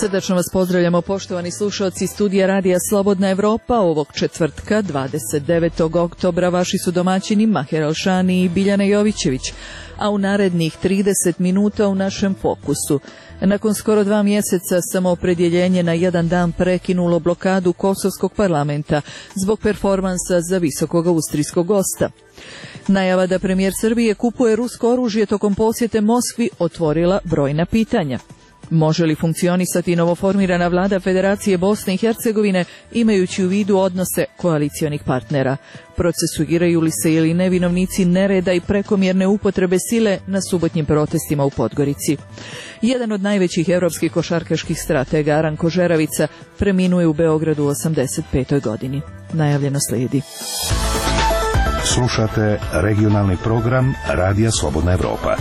Srdačno vas pozdravljamo, poštovani slušalci studija Radija Slobodna Evropa. Ovog četvrtka, 29. oktobra, vaši su domaćini Maher Alšani i Biljana Jovićević, a u narednih 30 minuta u našem fokusu. Nakon skoro 2 mjeseca samoopredjeljenje na jedan dan prekinulo blokadu kosovskog parlamenta zbog performansa za visokog austrijskog gosta. Najava da premijer Srbije kupuje rusko oružje tokom posjete Moskvi otvorila brojna pitanja. Može li funkcionisati novoformirana vlada Federacije Bosne i Hercegovine imajući u vidu odnose koalicionih partnera? Procesuiraju li se ili ne vinovnici nereda i prekomjerne upotrebe sile na subotnjim protestima u Podgorici? Jedan od najvećih evropskih košarkaških stratega, Ranko Žeravica, preminuje u Beogradu u 85. godini. Najavljeno slijedi. Slušate regionalni program Radija Slobodna Evropa.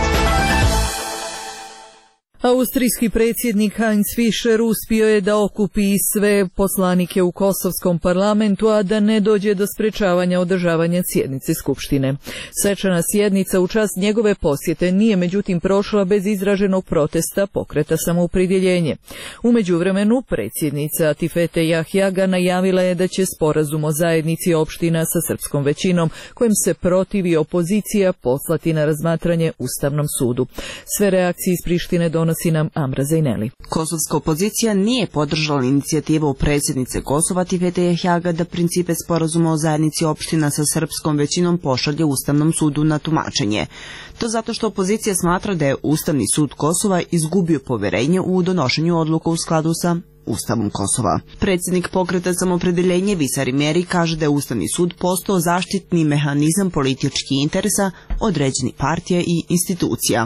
Austrijski predsjednik Heinz Fischer uspio je da okupi sve poslanike u kosovskom parlamentu, a da ne dođe do sprečavanja održavanja sjednice Skupštine. Svečana sjednica u čast njegove posjete nije međutim prošla bez izraženog protesta pokreta Samoopredjeljenje. U međuvremenu predsjednica Atifete Jahjaga najavila je da će sporazum o zajednici opština sa srpskom većinom, kojim se protivi opozicija, poslati na razmatranje Ustavnom sudu. Sve reakcije iz Prištine donosi nam Amra Zejneli. Kosovska opozicija nije podržala inicijativu predsjednice Kosova Atifete Jahjaga da principe sporazuma o zajednici opština sa srpskom većinom pošalje Ustavnom sudu na tumačenje. To zato što opozicija smatra da je Ustavni sud Kosova izgubio poverenje u donošenju odluka u skladu sa Ustavom Kosova. Predsjednik pokreta Samoopredjeljenje Visar Imeri kaže da je Ustavni sud postao zaštitni mehanizam političkih interesa određenih partija i institucija.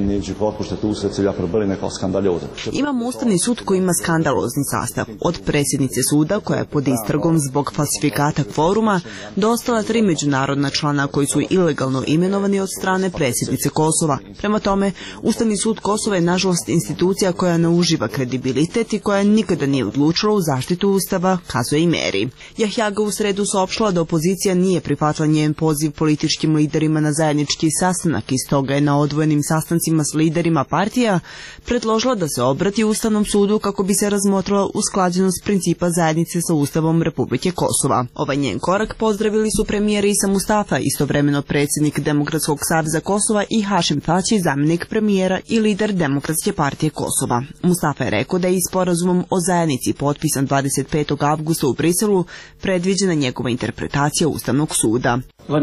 Imamo Ustavni sud koji ima skandalozni sastav. Od predsjednice suda, koja je pod istragom zbog falsifikata kvoruma, do ostala 3 međunarodna člana koji su ilegalno imenovani od strane predsjednice Kosova. Prema tome, Ustavni sud Kosova je nažalost institucija koja ne uživa kredibilitet i koja nikada nije odlučila u zaštitu Ustava, kazuje Imeri. Jahjaga u sredu saopštila da opozicija nije prihvatila njen poziv političkim liderima na zajednički sastanak i stoga je na odvojenim sastancima s liderima partija predložila da se obrati Ustavnom sudu kako bi se razmotrila usklađenost principa zajednice sa Ustavom Republike Kosova. Ovaj njen korak pozdravili su premijer Isa Mustafa, istovremeno predsjednik Demokratskog saveza Kosova, i Hašim Tači, zamjenik premijera i lider Demokratske partije Kosova. Mustafa je rekao da je i sporazumom o zajednici potpisan 25. avgusta u Briselu predviđena njegova interpretacija Ustavnog suda.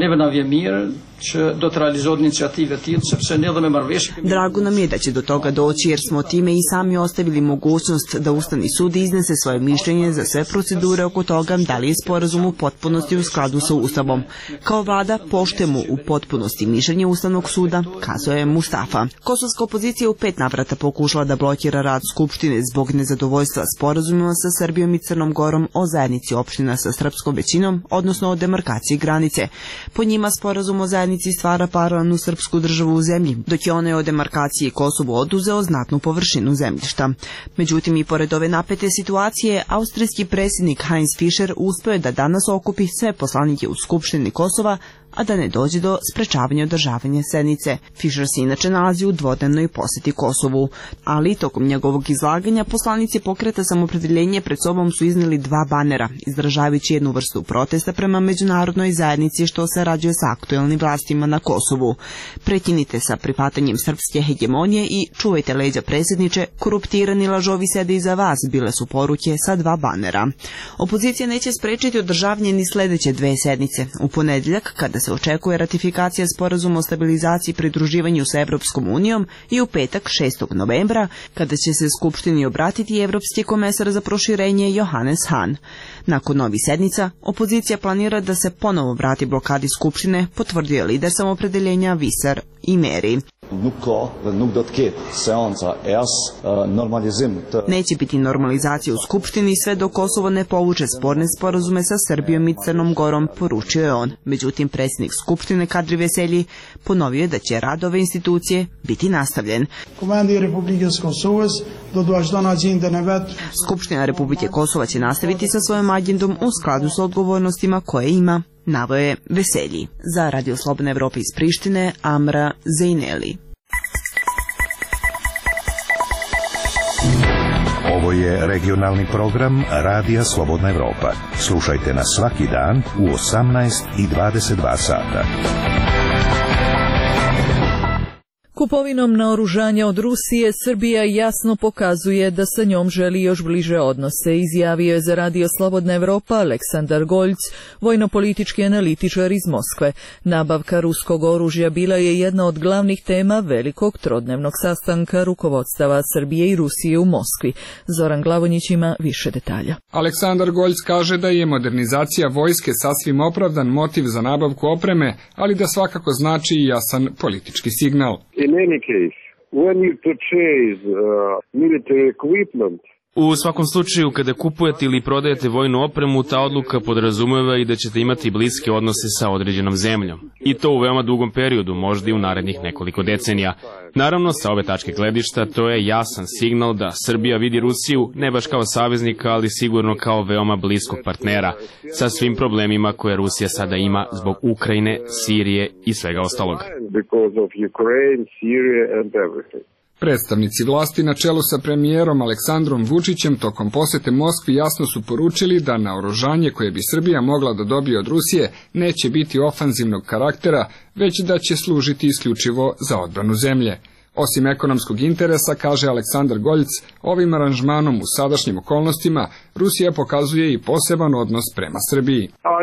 Drago nam je da će do toga doći jer smo time i sami ostavili mogućnost da Ustavni sud iznese svoje mišljenje za sve procedure oko toga da li je sporazum u potpunosti u skladu sa Ustavom. Kao vlada poštujemo u potpunosti mišljenje Ustavnog suda, kazuje Mustafa. Kosovska opozicija u 5 navrata pokušala da blokira rad Skupštine zbog nezadovoljstva sporazumima sa Srbijom i Crnom Gorom o zajednici opština sa srpskom većinom, odnosno o demarkaciji granice. Po njima sporazum o zajednici stvara paralelnu srpsku državu u zemlji, dok je onaj o demarkaciji Kosovu oduzeo znatnu površinu zemljišta. Međutim, i pored ove napete situacije, austrijski predsjednik Heinz Fischer uspio je da danas okupi sve poslanike u Skupštini Kosova, a da ne dođe do sprečavanja održavanja sednice. Fischer se inače nalazi u dvodnevnoj posjeti Kosovu, ali tokom njegovog izlaganja poslanici pokreta Samoopredjeljenje pred sobom su iznijeli 2 banera, izražavajući jednu vrstu protesta prema međunarodnoj zajednici što se rađuje sa aktuelnim vlastima na Kosovu. Prekinite sa prihvatanjem srpske hegemonije i čuvajte leđa predsjedniče, koruptirani lažovi sede iza vas, bile su poruke sa 2 banera. Opozicija neće sprečiti održavanje ni sljedeće 2 sednice. U ponedjeljak, kada se očekuje ratifikacija sporazuma o stabilizaciji i pridruživanju sa Evropskom unijom, i u petak 6. novembra, kada će se Skupštini obratiti Evropski komesar za proširenje Johannes Hahn. Nakon novih sednica, opozicija planira da se ponovo vrati blokadi Skupštine, potvrdio je lider Samoopredjeljenja Visar Imeri. Neće biti normalizacije u Skupštini sve dok Kosovo ne povuče sporne sporazume sa Srbijom i Crnom Gorom, poručio je on. Međutim, predsjednik Skupštine Kadri Veselji ponovio je da će rad ove institucije biti nastavljen. Skupština Republike Kosova će nastaviti sa svojom agendom u skladu sa odgovornostima koje ima, naveo je Veselji. Za Radio Slobodna Evropa iz Prištine, Amra Zejneli. Ovo je regionalni program Radija Slobodna Evropa. Slušajte nas svaki dan u 18 i 22 sata. Kupovinom naoružanja od Rusije Srbija jasno pokazuje da sa njom želi još bliže odnose, izjavio je za Radio Slobodna Evropa Aleksandar Goljc, vojnopolitički analitičar iz Moskve. Nabavka ruskog oružja bila je jedna od glavnih tema velikog trodnevnog sastanka rukovodstava Srbije i Rusije u Moskvi. Zoran Glavonjić ima više detalja. Aleksandar Goljc kaže da je modernizacija vojske sasvim opravdan motiv za nabavku opreme, ali da svakako znači i jasan politički signal. In any case, when you purchase military equipment, u svakom slučaju, kada kupujete ili prodajete vojnu opremu, ta odluka podrazumeva i da ćete imati bliske odnose sa određenom zemljom. I to u veoma dugom periodu, možda i u narednih nekoliko decenija. Naravno, sa ove tačke gledišta, to je jasan signal da Srbija vidi Rusiju ne baš kao saveznika, ali sigurno kao veoma bliskog partnera, sa svim problemima koje Rusija sada ima zbog Ukrajine, Sirije i svega ostalog. Predstavnici vlasti na čelu sa premijerom Aleksandrom Vučićem tokom posete Moskvi jasno su poručili da naoružanje koje bi Srbija mogla da dobije od Rusije neće biti ofanzivnog karaktera, već da će služiti isključivo za odbranu zemlje. Osim ekonomskog interesa, kaže Aleksandar Goljc, ovim aranžmanom u sadašnjim okolnostima Rusija pokazuje i poseban odnos prema Srbiji.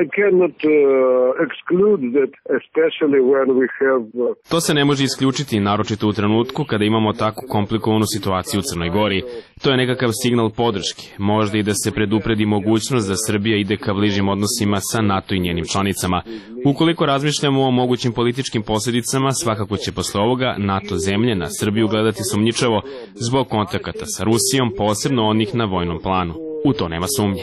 To se ne može isključiti, naročito u trenutku kada imamo tako komplikovanu situaciju u Crnoj Gori. To je nekakav signal podrške, možda i da se predupredi mogućnost da Srbija ide ka bližim odnosima sa NATO i njenim članicama. Ukoliko razmišljamo o mogućim političkim posljedicama, svakako će posle ovoga NATO zemlje na Srbiju gledati sumnjičavo zbog kontakata sa Rusijom, posebno onih na vojnom planu. U to nema sumnje.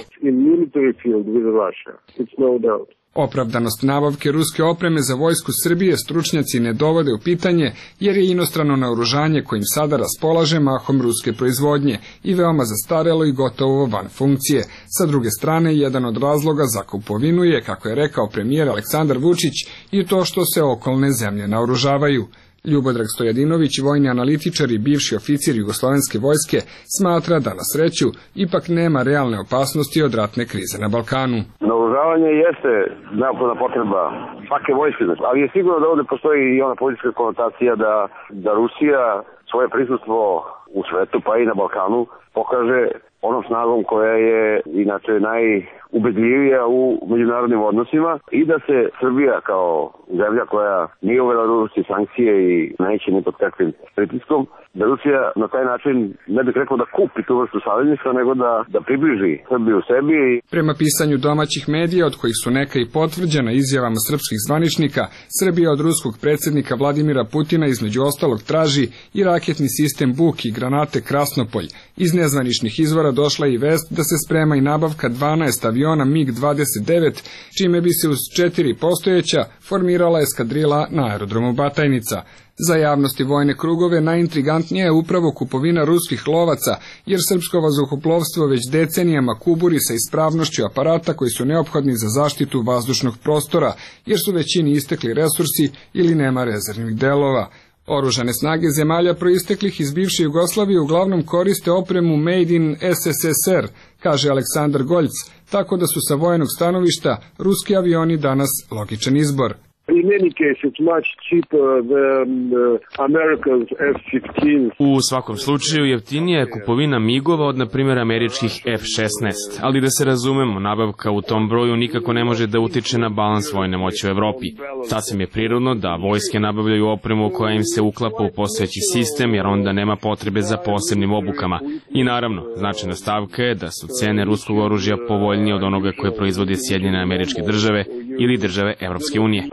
Opravdanost nabavke ruske opreme za vojsku Srbije stručnjaci ne dovode u pitanje, jer je inostrano naoružanje kojim sada raspolaže mahom ruske proizvodnje i veoma zastarelo i gotovo van funkcije. Sa druge strane, jedan od razloga za kupovinu je, kako je rekao premijer Aleksandar Vučić, i to što se okolne zemlje naoružavaju. Ljubodrag Stojadinović, vojni analitičar i bivši oficir Jugoslovenske vojske, smatra da na sreću ipak nema realne opasnosti od ratne krize na Balkanu. Naoružavanje jeste neophodna potreba svake vojske, ali je sigurno da ovde postoji i ona politička konotacija da Rusija svoje prisustvo u svetu, pa i na Balkanu, pokaže onom snagom koja je inače najubedljivija u međunarodnim odnosima i da se Srbija kao zemlja koja nije uvela Rusiji sankcije i neće ni pod kakvim pritiskom, da Rusija na taj način ne bih rekao da kupi tu vrstu savezništva, nego da približi Srbiju sebi. Prema pisanju domaćih medija, od kojih su neka i potvrđena izjavama srpskih zvaničnika, Srbija od ruskog predsjednika Vladimira Putina između ostalog traži i raketni sistem Buk i granate Krasnopolj. Iz nezvaničnih izvora došla i vest da se sprema i nabavka 12 aviona MiG-29, čime bi se uz 4 postojeća formirala eskadrila na aerodromu Batajnica. Za javnost i vojne krugove najintrigantnija je upravo kupovina ruskih lovaca, jer srpsko vazduhoplovstvo već decenijama kuburi sa ispravnošću aparata koji su neophodni za zaštitu vazdušnog prostora, jer su većini istekli resursi ili nema rezervnih delova. Oružane snage zemalja proisteklih iz bivše Jugoslavije uglavnom koriste opremu Made in SSSR, kaže Aleksandar Goljc, tako da su sa vojnog stanovišta ruski avioni danas logičan izbor. In any case, it's much cheaper than America's F-15. U svakom slučaju jeftinija je kupovina migova od, na primjer, američkih F-16, ali da se razumemo, nabavka u tom broju nikako ne može da utiče na balans vojne moći u Evropi. Sasvim je prirodno da vojske nabavljaju opremu koja im se uklapa u postojeći sistem, jer onda nema potrebe za posebnim obukama. I naravno, značajna stavka je da su cene ruskog oružja povoljnije od onoga koje proizvode Sjedinjene Američke Države ili države Evropske unije.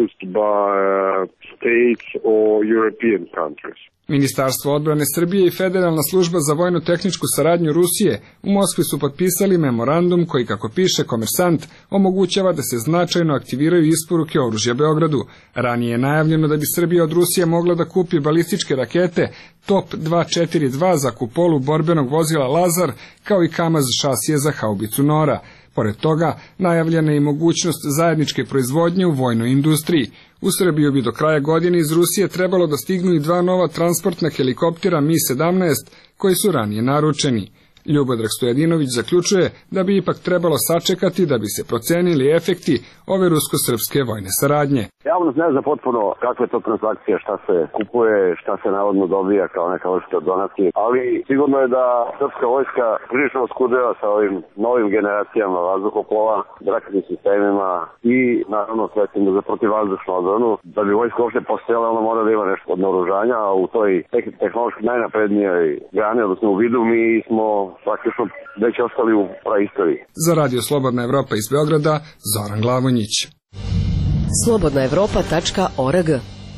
Ministarstvo odbrane Srbije i Federalna služba za vojno-tehničku saradnju Rusije u Moskvi su potpisali memorandum koji, kako piše Komersant, omogućava da se značajno aktiviraju isporuke oružja Beogradu. Ranije je najavljeno da bi Srbija od Rusije mogla da kupi balističke rakete Top 242 za kupolu borbenog vozila Lazar, kao i Kamaz šasije za haubicu Nora. Pored toga, najavljena je i mogućnost zajedničke proizvodnje u vojnoj industriji. U Srbiju bi do kraja godine iz Rusije trebalo da stignu i 2 nova transportna helikoptera Mi-17, koji su ranije naručeni. Ljubodrag Stojadinović zaključuje da bi ipak trebalo sačekati da bi se procenili efekti ove rusko-srpske vojne saradnje. Javnost ne zna potpuno kakve to transakcije, šta se kupuje, šta se navodno dobija kao neka vrsta donacije, ali sigurno je da srpska vojska prilično oskudeva sa ovim novim generacijama vazduhoplova, raketnim sistemima i naravno sredstvima za protivvazdušnu odbranu. Da bi vojska uopšte postojala, ona mora da ima nešto od naoružanja, a u toj tehnološki najnaprednijoj grani, odnosno u vidu, mi smo praktično već ostali u praistoriji. Za Radio Slobodna Evropa iz Beograda, Zoran Glavonjić. slobodnaevropa.org.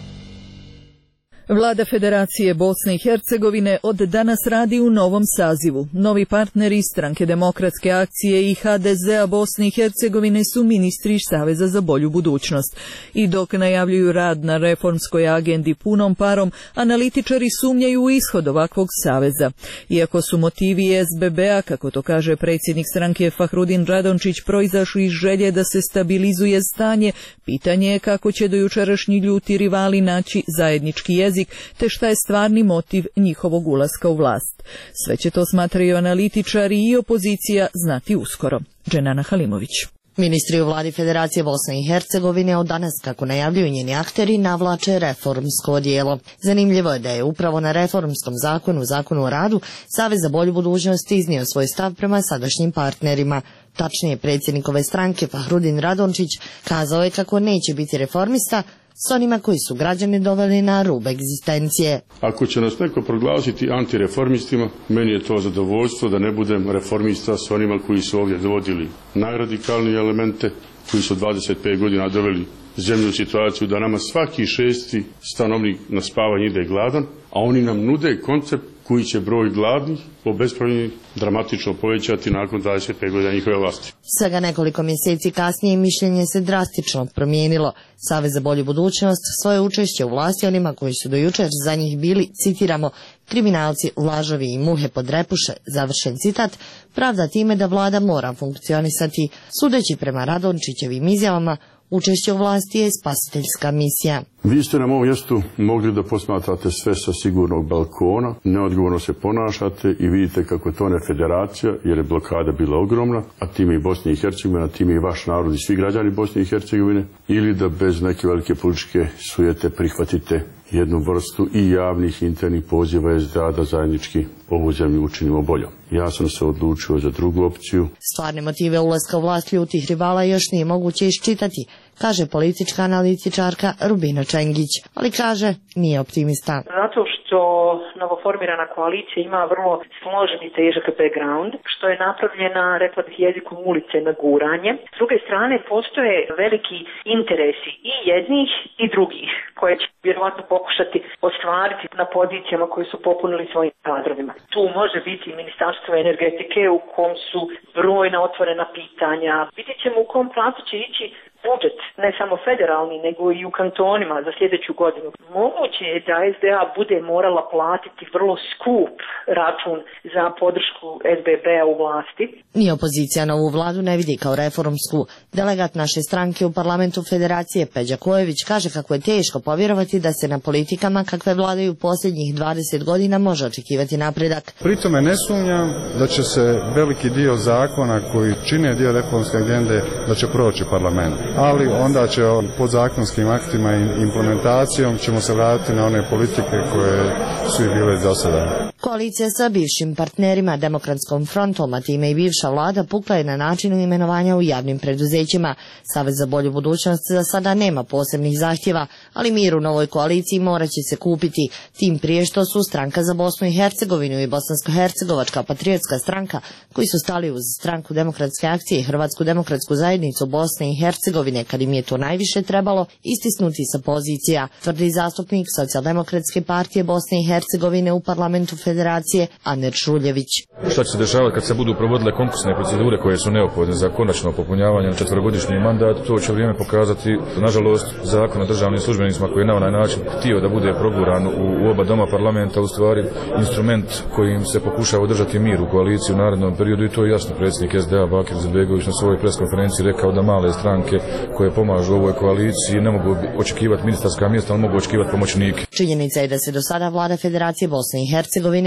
Vlada Federacije Bosne i Hercegovine od danas radi u novom sazivu. Novi partneri Stranke demokratske akcije i HDZ-a Bosne i Hercegovine su ministri Saveza za bolju budućnost. I dok najavljuju rad na reformskoj agendi punom parom, analitičari sumnjaju u ishod ovakvog saveza. Iako su motivi SBB-a, kako to kaže predsjednik stranke Fahrudin Radončić, proizašli iz želje da se stabilizuje stanje, pitanje je kako će dojučerašnji ljuti rivali naći zajednički jezik, te šta je stvarni motiv njihovog ulaska u vlast. Sve će to, smatraju analitičari i opozicija, znati uskoro. Dženana Halimović. Ministri u vladi Federacije Bosne i Hercegovine od danas, kako najavljuju njeni akteri, navlače reformsko odijelo. Zanimljivo je da je upravo na reformskom zakonu o radu, Savez za bolju budućnost iznio svoj stav prema sadašnjim partnerima. Tačnije, predsjednikove stranke Fahrudin Radončić kazao je kako neće biti reformista s onima koji su građane doveli na rub egzistencije. Ako će nas neko proglasiti antireformistima, meni je to zadovoljstvo da ne budem reformista s onima koji su ovdje dovodili najradikalnije elemente, koji su 25 godina doveli zemlju u situaciju da nama svaki 6. stanovnik na spavanje ide gladan, a oni nam nude koncept koji će broj gladnih, obespravljenih, dramatično povećati nakon 25 godina njihove vlasti. Svega nekoliko mjeseci kasnije mišljenje se drastično promijenilo. Savez za bolju budućnost svoje učešće u vlasti onima koji su do jučer za njih bili, citiramo, kriminalci, lažovi i muhe pod repuše, završen citat, pravda time da vlada mora funkcionisati. Sudeći prema Radončićevim izjavama, učešće u vlasti je spasiteljska misija. Vi ste na mom mjestu mogli da posmatrate sve sa sigurnog balkona, neodgovorno se ponašate i vidite kako to ne federacija, jer je blokada bila ogromna, a time i Bosne i Hercegovine, a time i vaš narod i svi građani Bosne i Hercegovine, ili da bez neke velike političke sujete prihvatite jednu vrstu i javnih internih poziva SDA da zajednički ovu zemlju učinimo boljom. Ja sam se odlučio za drugu opciju. Stvarne motive ulaska u vlast ljutih rivala još nije moguće iščitati, kaže politička analitičarka Rubina Čengić, ali kaže nije optimista. Zato što novoformirana koalicija ima vrlo složen i težak background, što je napravljena, rekla bih, jezikom ulice na guranje. S druge strane, postoje veliki interesi i jednih i drugih, koje će vjerovatno pokušati ostvariti na pozicijama koje su popunili svojim kadrovima. Tu može biti Ministarstvo energetike u kom su brojna otvorena pitanja. Vidjet ćemo u kom pravcu će ići budžet, ne samo federalni, nego i u kantonima za sljedeću godinu. Moguće je da SDA bude morala platiti vrlo skup račun za podršku SBB-a u vlasti. Ni opozicija novu vladu ne vidi kao reformsku. Delegat naše stranke u parlamentu Federacije Peđa Kojević kaže kako je teško povjerovati da se na politikama kakve vladaju posljednjih 20 godina može očekivati napredak. Pri tome ne sumnjam da će se veliki dio zakona koji čine dio reformske agende da će proći parlament. Ali onda će podzakonskim aktima i implementacijom ćemo se vratiti na one politike koje su i bile do sada. Koalicija sa bivšim partnerima Demokratskom frontom, a time i bivša vlada, pukla je na načinu imenovanja u javnim preduzećima. Savez za bolju budućnost za sada nema posebnih zahtjeva, ali mir u novoj koaliciji morat će se kupiti, tim prije što su Stranka za Bosnu i Hercegovinu i Bosansko-hercegovačka patriotska stranka, koji su stali uz Stranku demokratske akcije i Hrvatsku demokratsku zajednicu Bosne i Hercegovine, kad im je to najviše trebalo, istisnuti sa pozicija, tvrdi zastupnik Socijaldemokratske partije Bosne i Hercegovine u parlamentu Federacije Aner Šuljević. Šta će se dešavati kad se budu provodile konkursne procedure koje su neophodne za konačno popunjavanje na 4-godišnji mandat? To će vrijeme pokazati. Nažalost, zakon o državnim službenicima koji je na onaj način htio da bude proguran u oba doma parlamenta, u stvari instrument kojim se pokušava održati mir u koaliciji u narednom periodu, i to je jasno predsjednik SDA Bakir Izetbegović na svojoj preskonferenciji rekao da male stranke koje pomažu ovoj koaliciji ne mogu očekivati ministarska mjesta, ali mogu očekivati pomoćnike. Činjenica je da se do sada vlada Federacije Bosne i Hercegovine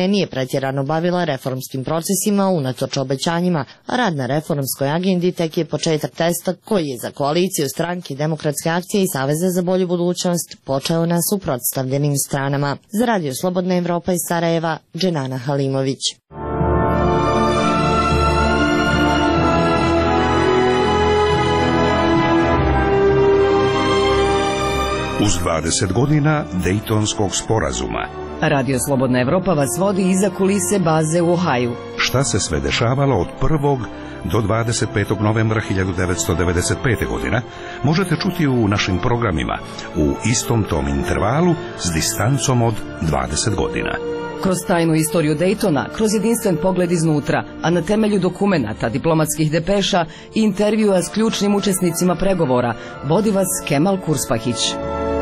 godine nije pretjerano bavila reformskim procesima unatoč obećanjima, a rad na reformskoj agendi tek je početak testa koji je za koaliciju Stranke demokratske akcije i Saveza za bolju budućnost počeo na suprotstavljenim stranama. Za Radio Slobodna Evropa iz Sarajeva, Dženana Halimović. Uz 20 godina Dejtonskog sporazuma. Radio Slobodna Evropa vas vodi iza kulise baze u Ohaju. Šta se sve dešavalo od 1. do 25. novembra 1995. godina možete čuti u našim programima u istom tom intervalu s distancom od 20 godina. Kroz tajnu istoriju Dejtona, kroz jedinstven pogled iznutra, a na temelju dokumenata, diplomatskih depeša i intervjua s ključnim učesnicima pregovora, vodi vas Kemal Kurspahić.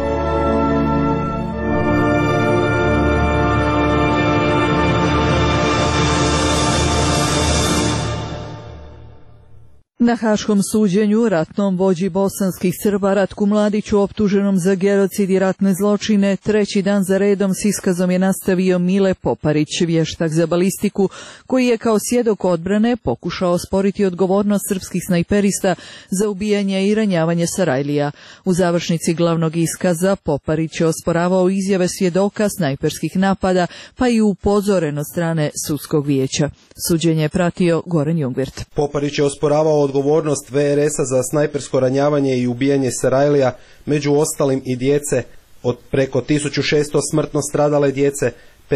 Na haškom suđenju ratnom vođi bosanskih Srba Ratku Mladiću optuženom za genocid i ratne zločine treći dan za redom s iskazom je nastavio Mile Poparić, vještak za balistiku, koji je kao svjedok odbrane pokušao osporiti odgovornost srpskih snajperista za ubijanje i ranjavanje Sarajlija. U završnici glavnog iskaza Poparić je osporavao izjave svjedoka snajperskih napada, pa i upozoren od strane sudskog vijeća. Suđenje je pratio Goran Jungwirth. Poparić je osporavao odgovornost VRS-a za snajpersko ranjavanje i ubijanje Sarajlija, među ostalim i djece. Od preko 1600 smrtno stradale djece,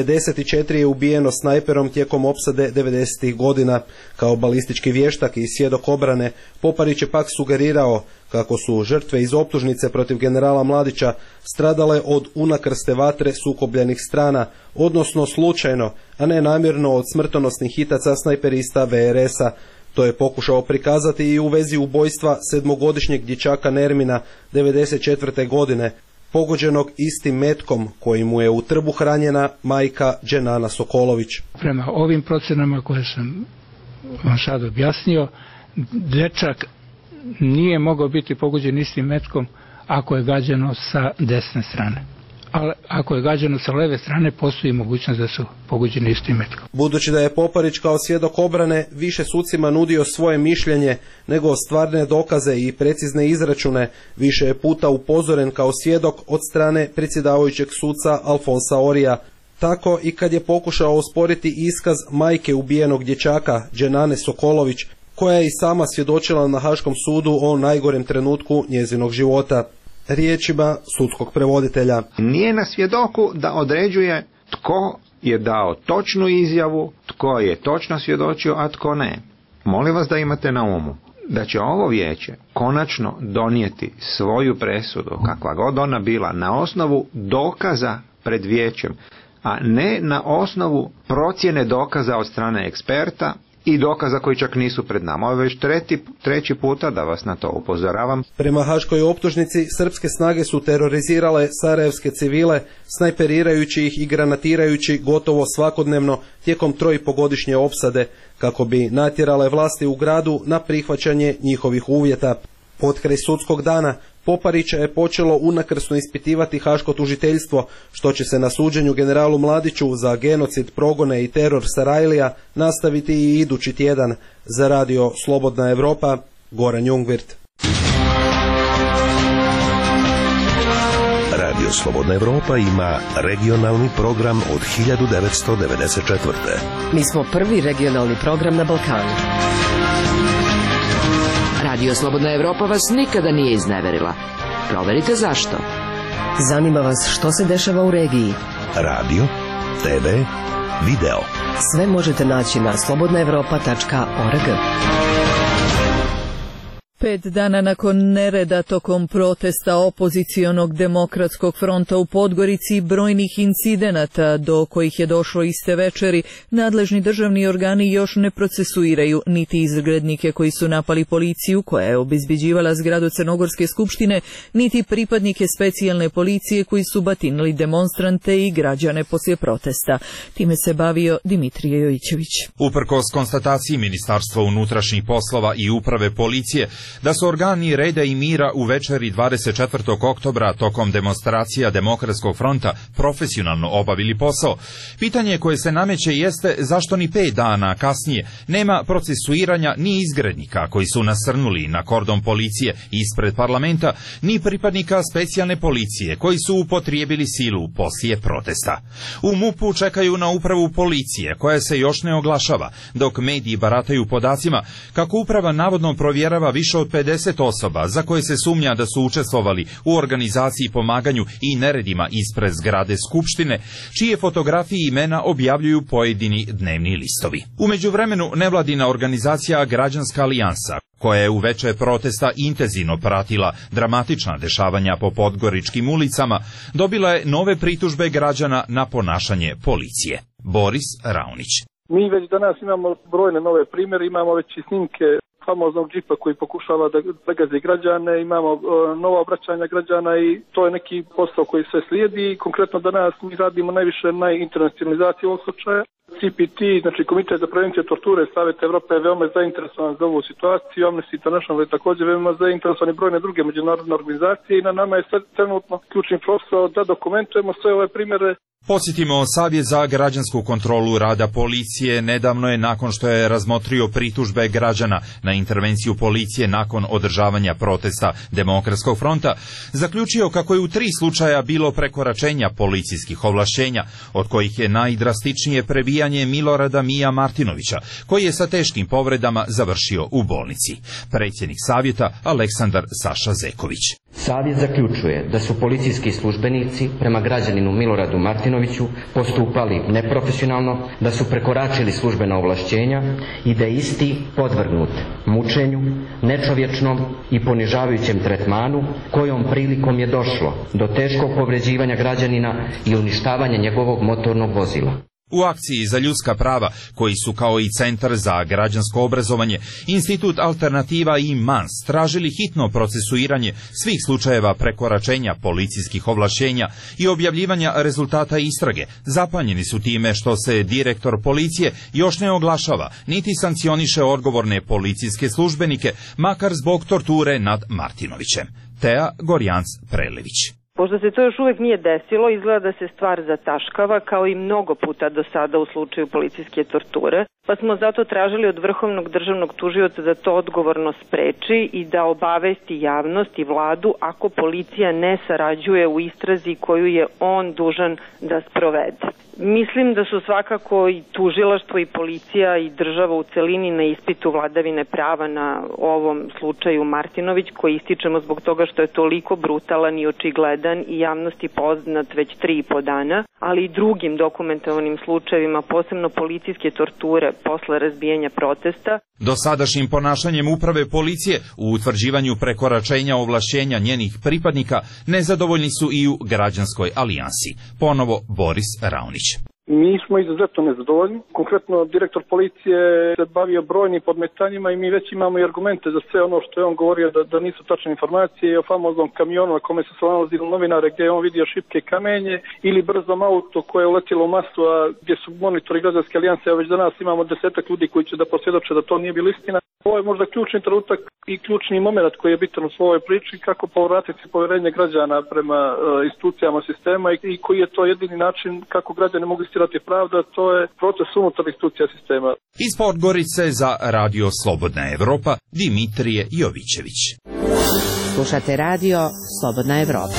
54 je ubijeno snajperom tijekom opsade 90. godina. Kao balistički vještak i svjedok obrane, Poparić je pak sugerirao kako su žrtve iz optužnice protiv generala Mladića stradale od unakrste vatre sukobljenih strana, odnosno slučajno, a ne namjerno od smrtonosnih hitaca snajperista VRS-a. To je pokušao prikazati i u vezi ubojstva 7-godišnjeg dječaka Nermina 1994. godine, pogođenog istim metkom koji mu je u trbuh ranjena majka Dženana Sokolović. Prema ovim procenama koje sam vam sad objasnio, dječak nije mogao biti pogođen istim metkom ako je gađano sa desne strane. Ali ako je gađano sa leve strane, postoji mogućnost da su pogođeni istim metkom. Budući da je Poparić kao svjedok obrane više sucima nudio svoje mišljenje nego stvarne dokaze i precizne izračune, više je puta upozoren kao svjedok od strane predsjedavajućeg suca Alfonsa Orija. Tako i kad je pokušao osporiti iskaz majke ubijenog dječaka Dženane Sokolović, koja je i sama svjedočila na Haškom sudu o najgorem trenutku njezinog života. Riječima sudskog prevoditelja. Nije na svjedoku da određuje tko je dao točnu izjavu, tko je točno svjedočio, a tko ne. Molim vas da imate na umu da će ovo vijeće konačno donijeti svoju presudu, kakva god ona bila, na osnovu dokaza pred vijećem, a ne na osnovu procjene dokaza od strane eksperta i dokaza koji čak nisu pred nama. Ovo je već treći puta da vas na to upozoravam. Prema haškoj optužnici, srpske snage su terorizirale sarajevske civile, snajperirajući ih i granatirajući gotovo svakodnevno tijekom 3,5-godišnje opsade, kako bi natjerale vlasti u gradu na prihvaćanje njihovih uvjeta. Potkraj sudskog dana Poparića je počelo unakrsno ispitivati haško tužiteljstvo, što će se na suđenju generalu Mladiću za genocid, progone i teror Sarajlija nastaviti i idući tjedan. Za Radio Slobodna Evropa, Goran Jungwirth. Radio Slobodna Evropa ima regionalni program od 1994. Mi smo prvi regionalni program na Balkanu. Radio Slobodna Evropa vas nikada nije izneverila. Proverite zašto. Zanima vas što se dešava u regiji. Radio, TV, video. Sve možete naći na slobodnaevropa.org. 5 dana nakon nereda tokom protesta opozicionog demokratskog fronta u Podgorici, brojnih incidenata do kojih je došlo iste večeri, nadležni državni organi još ne procesuiraju niti izgrednike koji su napali policiju koja je obezbeđivala zgradu Crnogorske skupštine, niti pripadnike specijalne policije koji su batinili demonstrante i građane poslije protesta. Time se bavio Dimitrije Jojićević. Uprkos konstataciji Ministarstva unutrašnjih poslova i uprave policije da su organi reda i mira u večeri 24. oktobra tokom demonstracija Demokratskog fronta profesionalno obavili posao. Pitanje koje se nameće jeste zašto ni 5 dana kasnije nema procesuiranja ni izgrednika koji su nasrnuli na kordon policije ispred parlamenta, ni pripadnika specijalne policije koji su upotrijebili silu poslije protesta. U MUP-u čekaju na upravu policije koja se još ne oglašava, dok mediji barataju podacima kako uprava navodno provjerava više od 50 osoba za koje se sumnja da su učestvovali u organizaciji, pomaganju i neredima ispred zgrade Skupštine, čije fotografije i imena objavljuju pojedini dnevni listovi. U međuvremenu nevladina organizacija Građanska alijansa, koja je u veče protesta intenzivno pratila dramatična dešavanja po podgoričkim ulicama, dobila je nove pritužbe građana na ponašanje policije. Boris Raunić. Mi već danas imamo brojne nove primjere, imamo već i snimke famoznog džipa koji pokušava da pregazi građane, imamo nova obraćanja građana i to je neki posao koji se slijedi. Konkretno danas mi radimo najviše na internacionalizaciji ovog slučaja. CPT, znači Komitet za prevenciju torture Savjeta Evrope je veoma zainteresovan za ovu situaciju, Amnesty International je također veoma zainteresovan i brojne druge međunarodne organizacije i na nama je sad trenutno ključni posao da dokumentujemo sve ove primjere. Posjetimo Savjet za građansku kontrolu rada policije nedavno je, nakon što je razmotrio pritužbe građana na intervenciju policije nakon održavanja protesta Demokratskog fronta, zaključio kako je u 3 slučaja bilo prekoračenja policijskih ovlašćenja, od kojih je najdrastičnije prebijanje Milorada Mija Martinovića, koji je sa teškim povredama završio u bolnici. Predsjednik Savjeta Aleksandar Saša Zeković. Savjet zaključuje da su policijski službenici prema građaninu Miloradu Martinoviću postupali neprofesionalno, da su prekoračili službena ovlašćenja i da je isti podvrgnut mučenju, nečovječnom i ponižavajućem tretmanu, kojom prilikom je došlo do teškog povređivanja građanina i uništavanja njegovog motornog vozila. U akciji za ljudska prava, koji su kao i Centar za građansko obrazovanje, Institut Alternativa i MANS tražili hitno procesuiranje svih slučajeva prekoračenja policijskih ovlašćenja i objavljivanja rezultata istrage, zapanjeni su time što se direktor policije još ne oglašava, niti sankcioniše odgovorne policijske službenike, makar zbog torture nad Martinovićem. Tea Gorjanc Prelević. Pošto se to još uvijek nije desilo, izgleda da se stvar zataškava kao i mnogo puta do sada u slučaju policijske torture, pa smo zato tražili od Vrhovnog državnog tužioca da to odgovorno spreči i da obavesti javnost i vladu ako policija ne sarađuje u istrazi koju je on dužan da sprovede. Mislim da su svakako i tužilaštvo i policija i država u celini na ispitu vladavine prava na ovom slučaju Martinović, koji ističemo zbog toga što je toliko brutalan i očigledan i javnosti poznat već 3,5 dana, ali i drugim dokumentovanim slučajevima, posebno policijske torture posle razbijanja protesta. Dosadašnjim ponašanjem uprave policije u utvrđivanju prekoračenja ovlašćenja njenih pripadnika nezadovoljni su i u Građanskoj alijansi. Ponovo Boris Raunić. Mi smo izuzetno nezadovoljni. Konkretno, direktor policije se bavio brojnim podmetanjima i mi već imamo i argumente za sve ono što je on govorio da nisu tačne informacije o famoznom kamionu na kome su se nalazili novinare gdje je on vidio šipke kamenje ili brzom auto koje je uletilo u masu, a gdje su monitori Građanske alijanse, a već danas imamo 10 ljudi koji će da posvjedoče da to nije bilo istina. Ovo je možda ključni trenutak i ključni moment koji je bitan u svojoj priči, kako povratiti povjerenje građana prema institucijama sistema i koji je to jedini način kako građani mogu istirati pravda, to je proces unutar institucija sistema. Iz Podgorice za Radio Slobodna Evropa, Dimitrije Jovićević. Slušate Radio Slobodna Evropa.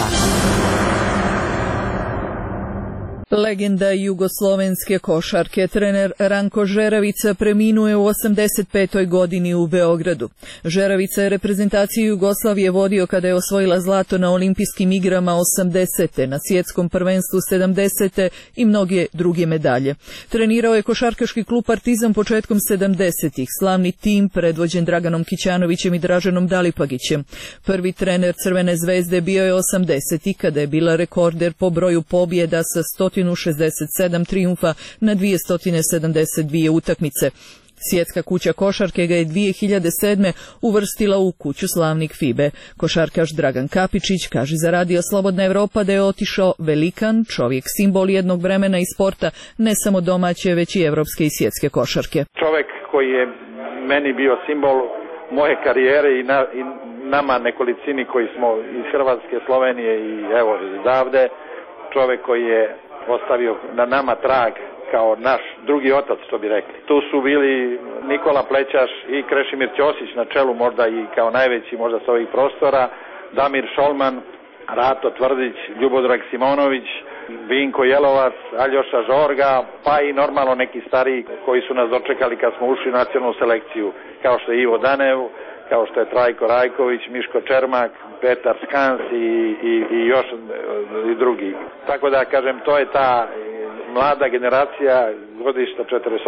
Legenda jugoslovenske košarke, trener Ranko Žeravica, preminuo je u 85. godini u Beogradu. Žeravica je reprezentaciju Jugoslavije vodio kada je osvojila zlato na olimpijskim igrama 80. na svjetskom prvenstvu 70. i mnoge druge medalje. Trenirao je košarkaški klub Partizan početkom 70. Slavni tim predvođen Draganom Kićanovićem i Draženom Dalipagićem. Prvi trener Crvene zvezde bio je 80. kada je bila rekorder po broju pobjeda sa 167 trijumfa na 272 utakmice. Svjetska kuća košarke ga je 2007. uvrstila u kuću slavnih FIBE. Košarkaš Dragan Kapičić kaže za Radio Slobodna Evropa da je otišao velikan, čovjek simbol jednog vremena i sporta, ne samo domaće, već i evropske i svjetske košarke. Čovjek koji je meni bio simbol moje karijere i nama nekolicini koji smo iz Hrvatske, Slovenije i evo odavde, čovek koji je ostavio na nama trag kao naš drugi otac, što bi rekli. Tu su bili Nikola Plećaš i Krešimir Ćosić na čelu, možda i kao najveći možda sa ovih prostora, Damir Šolman, Rato Tvrdić, Ljubodrag Simonović, Vinko Jelovac, Aljoša Žorga, pa i normalno neki stariji koji su nas dočekali kad smo ušli u nacionalnu selekciju, kao što je Ivo Danev, kao što je Trajko Rajković, Miško Čermak, Petar Skans i još i drugi. Tako da kažem, to je ta mlada generacija godišta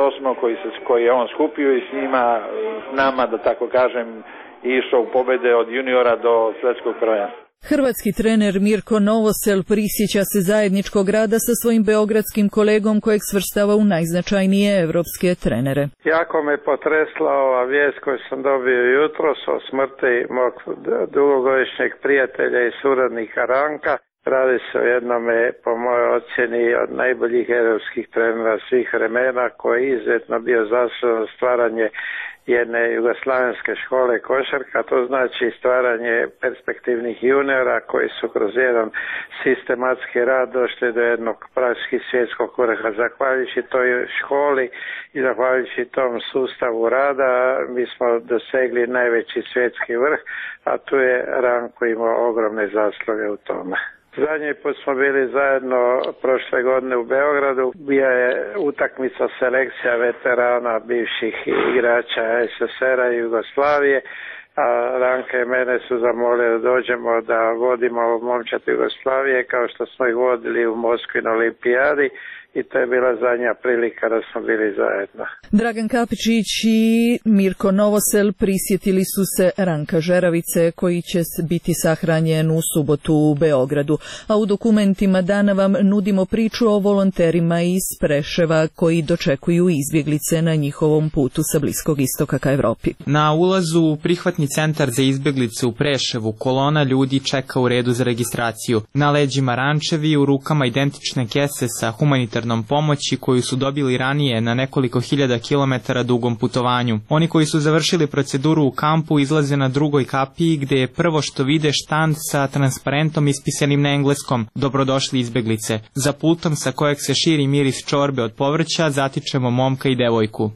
48. koji je on skupio i s njima, s nama, da tako kažem, išao u pobede od juniora do svetskog prvenstva. Hrvatski trener Mirko Novosel prisjeća se zajedničkog rada sa svojim beogradskim kolegom kojeg svrstava u najznačajnije evropske trenere. Jako me potresla ova vijest koju sam dobio jutros o smrti mog dugogodišnjeg prijatelja i suradnika Ranka. Radi se o jednome, po mojoj ocjeni, od najboljih evropskih trenera svih vremena, koji je izuzetno bio zaslužan za stvaranje jedne jugoslavenske škole košarka, to znači stvaranje perspektivnih juniora koji su kroz jedan sistematski rad došli do jednog praktički svjetskog vrha. Zahvaljujući toj školi i zahvaljujući tom sustavu rada mi smo dosegli najveći svjetski vrh, a tu je Ranko imao ogromne zasluge u tome. Zadnji put smo bili zajedno prošle godine u Beogradu, bija je utakmica selekcija veterana bivših igrača SSR-a i Jugoslavije, a Ranka i mene su zamolili da dođemo da vodimo momčad Jugoslavije kao što smo ih vodili u Moskvi na olimpijadi. I to je bila zadnja prilika da smo bili zajedno. Dragan Kapičić i Mirko Novosel prisjetili su se Ranka Žeravice koji će biti sahranjen u subotu u Beogradu. A u dokumentima dana vam nudimo priču o volonterima iz Preševa koji dočekuju izbjeglice na njihovom putu sa Bliskog istoka ka Evropi. Na ulazu u prihvatni centar za izbjeglice u Preševu kolona ljudi čeka u redu za registraciju. Na leđima rančevi, u rukama identične kese sa humanitarnom pomoći koju su dobili ranije na nekoliko hiljada kilometara dugom putovanju. Oni koji su završili proceduru u kampu izlaze na drugoj kapiji gdje je prvo što vide štand sa transparentom ispisanim na engleskom "Dobrodošli izbjeglice". Za pultom sa kojeg se širi miris čorbe od povrća zatičemo momka i devojku.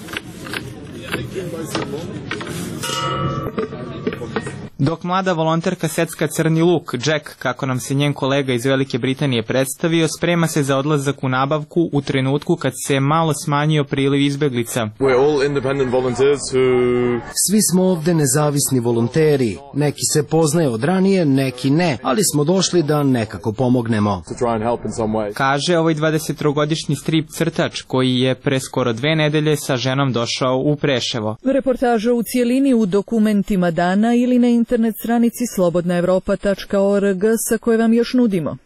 Dok mlada volonterka secka crni luk, Jack, kako nam se njen kolega iz Velike Britanije predstavio, sprema se za odlazak u nabavku u trenutku kad se malo smanjio priliv izbjeglica. Svi smo ovdje nezavisni volonteri. Neki se poznaju od ranije, neki ne, ali smo došli da nekako pomognemo. Kaže ovaj 23-godišnji strip crtač koji je pre skoro 2 nedelje sa ženom došao u Preševo. Reportaža u cijelini u dokumentima dana ili na internet stranici slobodnaevropa.org sa koje vam još nudimo.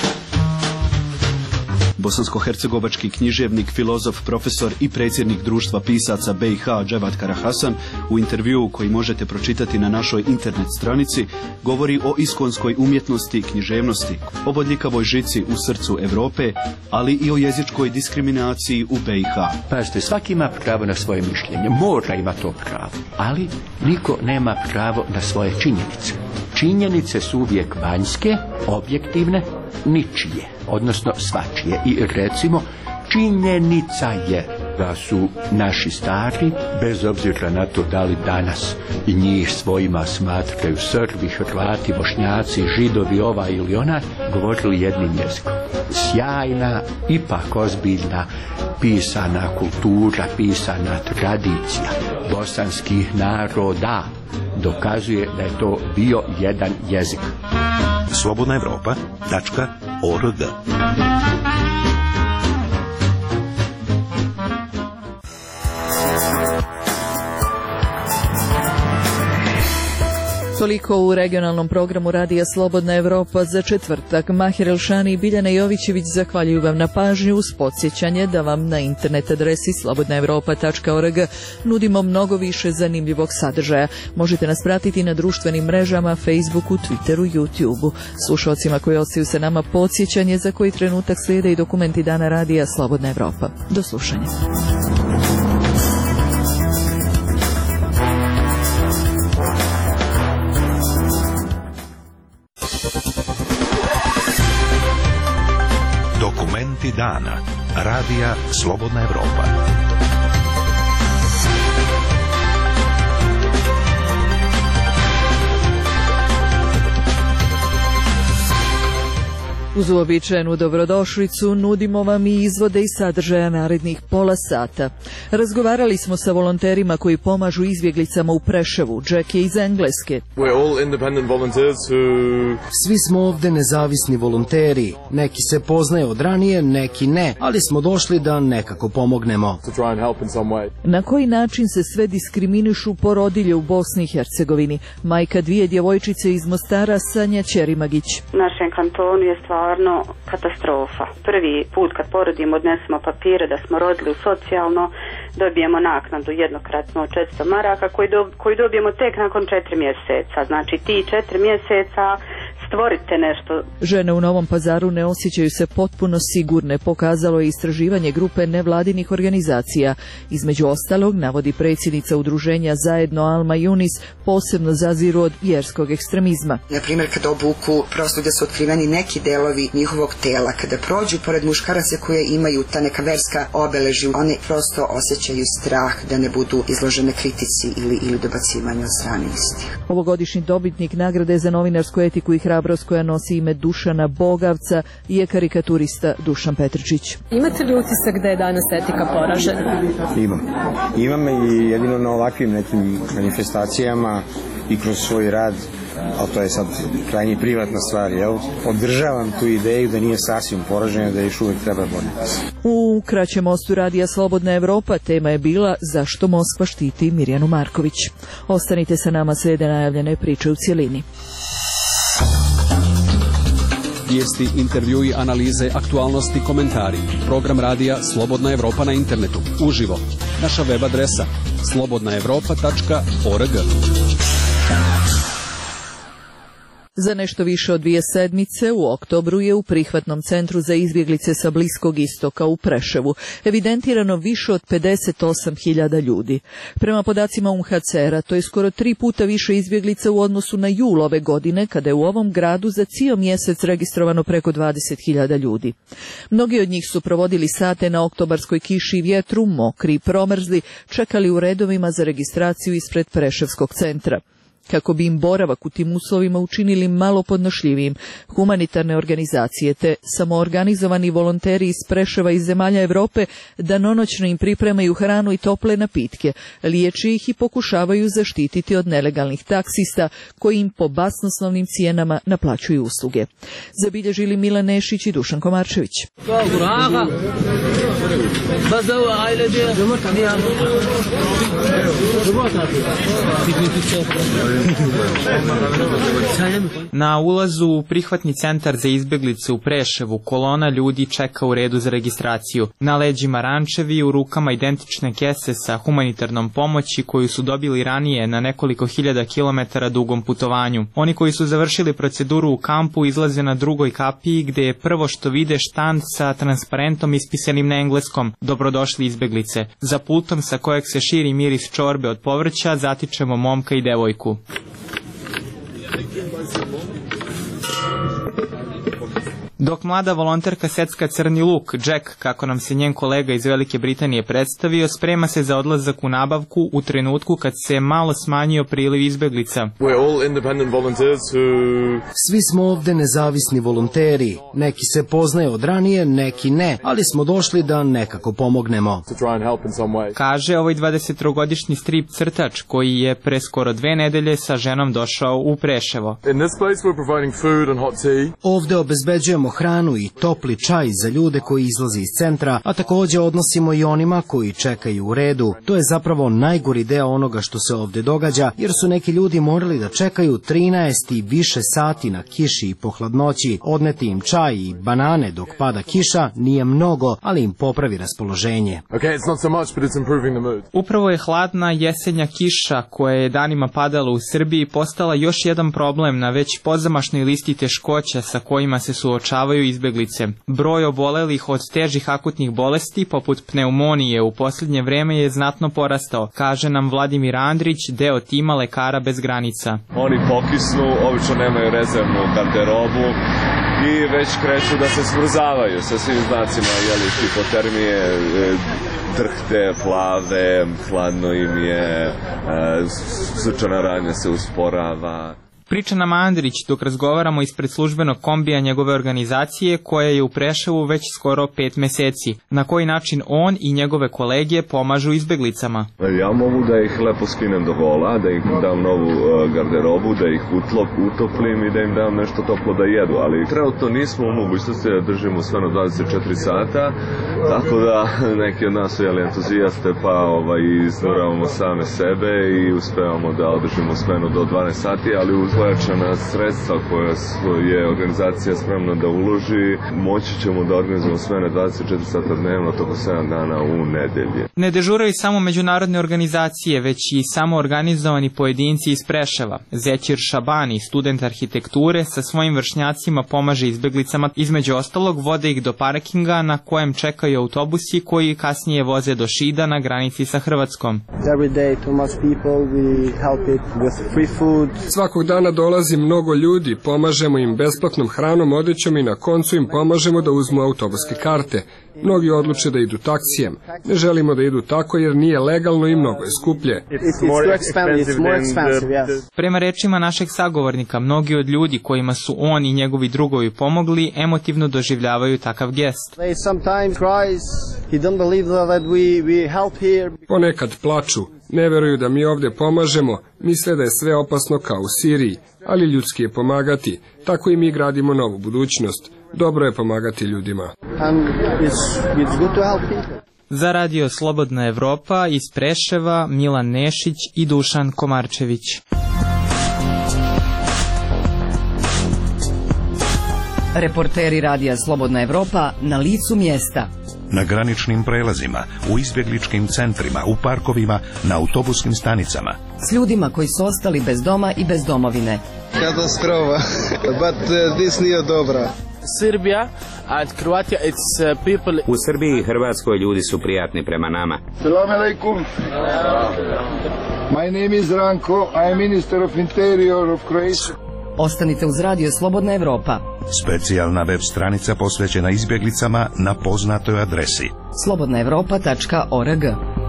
Bosansko-hercegovački književnik, filozof, profesor i predsjednik društva pisaca BiH Dževat Karahasan u intervjuu koji možete pročitati na našoj internet stranici govori o iskonskoj umjetnosti književnosti, o bodljikavoj žici u srcu Europe, ali i o jezičkoj diskriminaciji u BiH. Pazite, svaki ima pravo na svoje mišljenje, mora ima to pravo, ali niko nema pravo na svoje činjenice. Činjenice su uvijek vanjske, objektivne, ničije, odnosno svačije. I recimo, činjenica je da su naši stari, bez obzira na to da li danas i njih svojima smatraju Srbi, Hrvati, Bošnjaci, Židovi, ova ili ona, govorili jednim jezikom. Sjajna, ipak ozbiljna, pisana kultura, pisana tradicija bosanskih naroda dokazuje da je to bio jedan jezik. slobodnaevropa.org. Toliko u regionalnom programu Radija Slobodna Evropa za četvrtak. Mahir Elšani i Biljana Jovićević zahvaljuju vam na pažnju uz podsjećanje da vam na internet adresi slobodnaevropa.org nudimo mnogo više zanimljivog sadržaja. Možete nas pratiti na društvenim mrežama, Facebooku, Twitteru, YouTubeu. Slušalcima koji ostaju sa nama podsjećanje za koji trenutak slijede i dokumenti dana Radija Slobodna Evropa. Do slušanja. Dokumenti dana. Radija Slobodna Evropa. Uz uobičajenu dobrodošlicu nudimo vam i izvode iz sadržaja narednih pola sata. Razgovarali smo sa volonterima koji pomažu izbjeglicama u Preševu. Jack je iz Engleske. Svi smo ovde nezavisni volonteri. Neki se poznaje od ranije, neki ne, ali smo došli da nekako pomognemo. Na koji način se sve diskriminišu porodilje u Bosni i Hercegovini? Majka dvije djevojčice iz Mostara, Sanja Ćerimagić. U našem kantonu je stvarno katastrofa. Prvi put kad porodimo odnesemo papire da smo rodili socijalno, dobijemo naknadu jednokratno 400 maraka koju dobijemo tek nakon 4 mjeseca. Znači ti 4 mjeseca stvorite nešto. Žene u Novom Pazaru ne osjećaju se potpuno sigurne, pokazalo je istraživanje grupe nevladinih organizacija. Između ostalog, navodi predsjednica udruženja Zajedno Alma Junis, posebno zaziru od vjerskog ekstremizma. Na primjer, kada obuku prosto da su otkriveni neki delovi njihovog tela, kada prođu pored muškaraca koje imaju ta neka verska obeležja, oni prosto osjećaju strah da ne budu izložene kritici ili dobacivanju od strane istih. Ovogodišnji dobitnik nagrade za novinarsku etiku i hrabrost koja nosi ime Dušana Bogavca je karikaturista Dušan Petričić. Imate li utisak da je danas etika poražena? Imam i jedino na ovakvim nekim manifestacijama i kroz svoj rad, ali to je sad krajnje privatna stvar, jel? Podržavam tu ideju da nije sasvim poražena, da još uvijek treba boriti. U kraćem mostu radija Slobodna Evropa tema je bila zašto Moskva štiti Mirjanu Marković. Ostanite sa nama, slijede najavljene priče u cjelini. Vijesti, intervjui, analize, aktualnosti, komentari. Program radija Slobodna Evropa na internetu. Uživo. Naša web adresa slobodnaevropa.org. Za nešto više od 2 sedmice u oktobru je u prihvatnom centru za izbjeglice sa Bliskog istoka u Preševu evidentirano više od 58.000 ljudi. Prema podacima UNHCR-a, to je skoro 3 puta više izbjeglica u odnosu na jul ove godine, kada je u ovom gradu za cijel mjesec registrovano preko 20.000 ljudi. Mnogi od njih su provodili sate na oktobarskoj kiši i vjetru, mokri i promrzli, čekali u redovima za registraciju ispred Preševskog centra. Kako bi im boravak u tim uslovima učinili malo podnošljivijim, humanitarne organizacije te samoorganizovani volonteri iz Preševa i zemalja Europe danonoćno im pripremaju hranu i tople napitke, liječe ih i pokušavaju zaštititi od nelegalnih taksista koji im po basnoslovnim cijenama naplaćuju usluge. Zabilježili Milan Nešić i Dušan Komarčević. Na ulazu u prihvatni centar za izbjeglice u Preševu kolona ljudi čeka u redu za registraciju. Na leđima rančevi, u rukama identične kese sa humanitarnom pomoći koju su dobili ranije na nekoliko hiljada kilometara dugom putovanju. Oni koji su završili proceduru u kampu izlaze na drugoj kapiji gdje je prvo što vide štand sa transparentom ispisanim na engleskom. Dobrodošli izbjeglice. Za pultom sa kojeg se širi miris čorbe od povrća zatičemo momka i devojku. Dok mlada volonterka secka crni luk, Jack, kako nam se njen kolega iz Velike Britanije predstavio, sprema se za odlazak u nabavku u trenutku kad se malo smanjio priliv izbjeglica. Svi smo ovde nezavisni volonteri. Neki se poznaje od ranije, neki ne, ali smo došli da nekako pomognemo. Kaže ovaj 23-godišnji strip crtač koji je pre skoro 2 nedelje sa ženom došao u Preševo. Ovde obezbeđujemo hranu i topli čaj za ljude koji izlaze iz centra, a također odnosimo i onima koji čekaju u redu. To je zapravo najgori deo onoga što se ovde događa, jer su neki ljudi morali da čekaju 13 i više sati na kiši i po hladnoći. Odneti im čaj i banane dok pada kiša nije mnogo, ali im popravi raspoloženje. Upravo je hladna jesenja kiša koja je danima padala u Srbiji postala još jedan problem na već pozamašnoj listi teškoća sa kojima se suočava spašavaju izbeglice. Broj obolelih od težih akutnih bolesti, poput pneumonije, u posljednje vreme je znatno porastao, kaže nam Vladimir Andrić, deo tima Lekara bez granica. Oni pokisnu, obično nemaju rezervnu garderobu i već kreću da se smrzavaju sa svim znacima hipotermije, drhte, plave, hladno im je, srčana radnja se usporava. Priča nam Andrić dok razgovaramo ispred službenog kombija njegove organizacije koja je u Preševu već skoro 5 meseci. Na koji način on i njegove kolege pomažu izbeglicama? Ja mogu da ih lepo skinem do gola, da im dam novu garderobu, da ih utoplim i da im dam nešto toplo da jedu, ali trenutno nismo u mogućnosti da držimo sve na 24 sata, tako da neki od nas su entuzijaste pa iznuravamo same sebe i uspevamo da održimo smenu do 12 sati, ali uz pojačana sredstva koja je organizacija spremna da uloži, moći ćemo da organizujemo smene 24 sata dnevno toko 7 dana u nedelji. Ne dežuraju samo međunarodne organizacije, već i samo organizovani pojedinci iz Preševa. Zećir Šabani, student arhitekture, sa svojim vršnjacima pomaže izbeglicama, između ostalog vode ih do parkinga na kojem čekaju autobusi koji kasnije voze do Šida na granici sa Hrvatskom. Svakog dana dolazi mnogo ljudi, pomažemo im besplatnom hranom, odećom i na koncu im pomažemo da uzmu autobuske karte. Mnogi odluče da idu taksijem. Ne želimo da idu tako jer nije legalno i mnogo je skuplje. Prema rečima našeg sagovornika, mnogi od ljudi kojima su on i njegovi drugovi pomogli emotivno doživljavaju takav gest. Ponekad plaču, ne veruju da mi ovdje pomažemo, misle da je sve opasno kao u Siriji, ali ljudski je pomagati, tako i mi gradimo novu budućnost. Dobro je pomagati ljudima. Za radio Slobodna Evropa iz Preševa Milan Nešić i Dušan Komarčević. Reporteri radija Slobodna Evropa na licu mjesta. Na graničnim prelazima, u izbjegličkim centrima, u parkovima, na autobuskim stanicama. S ljudima koji su ostali bez doma i bez domovine. Katastrofa, but this nije dobra. Serbia and Croatia, it's people. U Srbiji i Hrvatskoj ljudi su prijatni prema nama. Selam alaikum. My name is Ranko, I am Minister of Interior of Croatia. Ostanite uz radio Slobodna Evropa. Specijalna web stranica posvećena izbjeglicama na poznatoj adresi slobodnaevropa.org.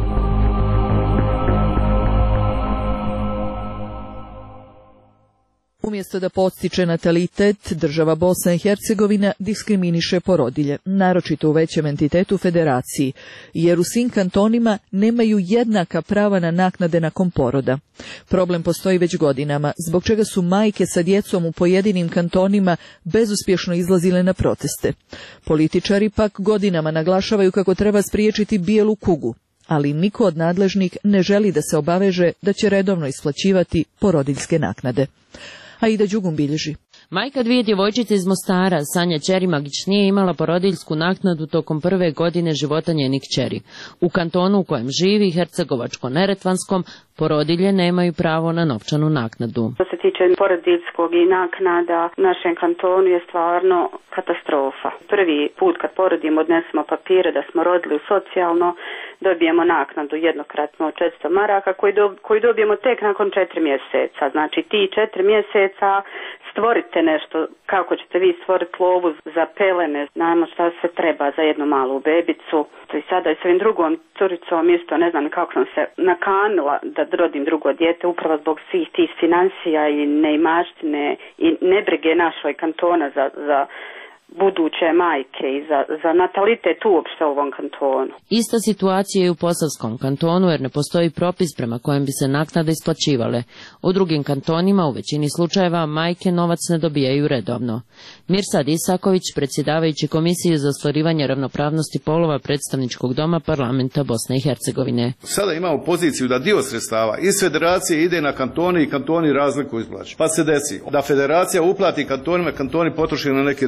Umjesto da podstiče natalitet, država Bosna i Hercegovina diskriminiše porodilje, naročito u većem entitetu federaciji, jer u svim kantonima nemaju jednaka prava na naknade nakon poroda. Problem postoji već godinama, zbog čega su majke sa djecom u pojedinim kantonima bezuspješno izlazile na proteste. Političari pak godinama naglašavaju kako treba spriječiti bijelu kugu, ali niko od nadležnih ne želi da se obaveže da će redovno isplaćivati porodiljske naknade. Aida Đugum bilježi. Majka dvije djevojčice iz Mostara, Sanja Čerimagić, nije imala porodiljsku naknadu tokom prve godine života njenih kćeri. U kantonu u kojem živi, Hercegovačko-Neretvanskom, porodilje nemaju pravo na novčanu naknadu. Što se tiče porodiljskog i naknada, u našem kantonu je stvarno katastrofa. Prvi put kad porodimo odnesemo papire da smo rodili socijalno, dobijemo naknadu jednokratno od 400 maraka koju dobijemo tek nakon 4 mjeseca. Znači ti 4 mjeseca stvorite nešto, kako ćete vi stvoriti lovu za pelene, znamo šta se treba za jednu malu bebicu. I sada i s ovim drugom curicom isto ne znam kako sam se nakanila da rodim drugo dijete upravo zbog svih tih financija i neimaštine i nebrige našoj kantona za buduće majke i za natalitet uopšte u ovom kantonu. Ista situacija je u Posavskom kantonu jer ne postoji propis prema kojem bi se naknade isplaćivale. U drugim kantonima u većini slučajeva majke novac ne dobijaju redovno. Mirsad Isaković, predsjedavajući Komisije za ostvarivanje ravnopravnosti polova Predstavničkog doma Parlamenta Bosne i Hercegovine. Sada imamo poziciju da dio sredstava iz federacije ide na kantone i kantoni razliku isplaćuju. Pa se desi da federacija uplati kantonima, kantoni potroši na neke druge stvari.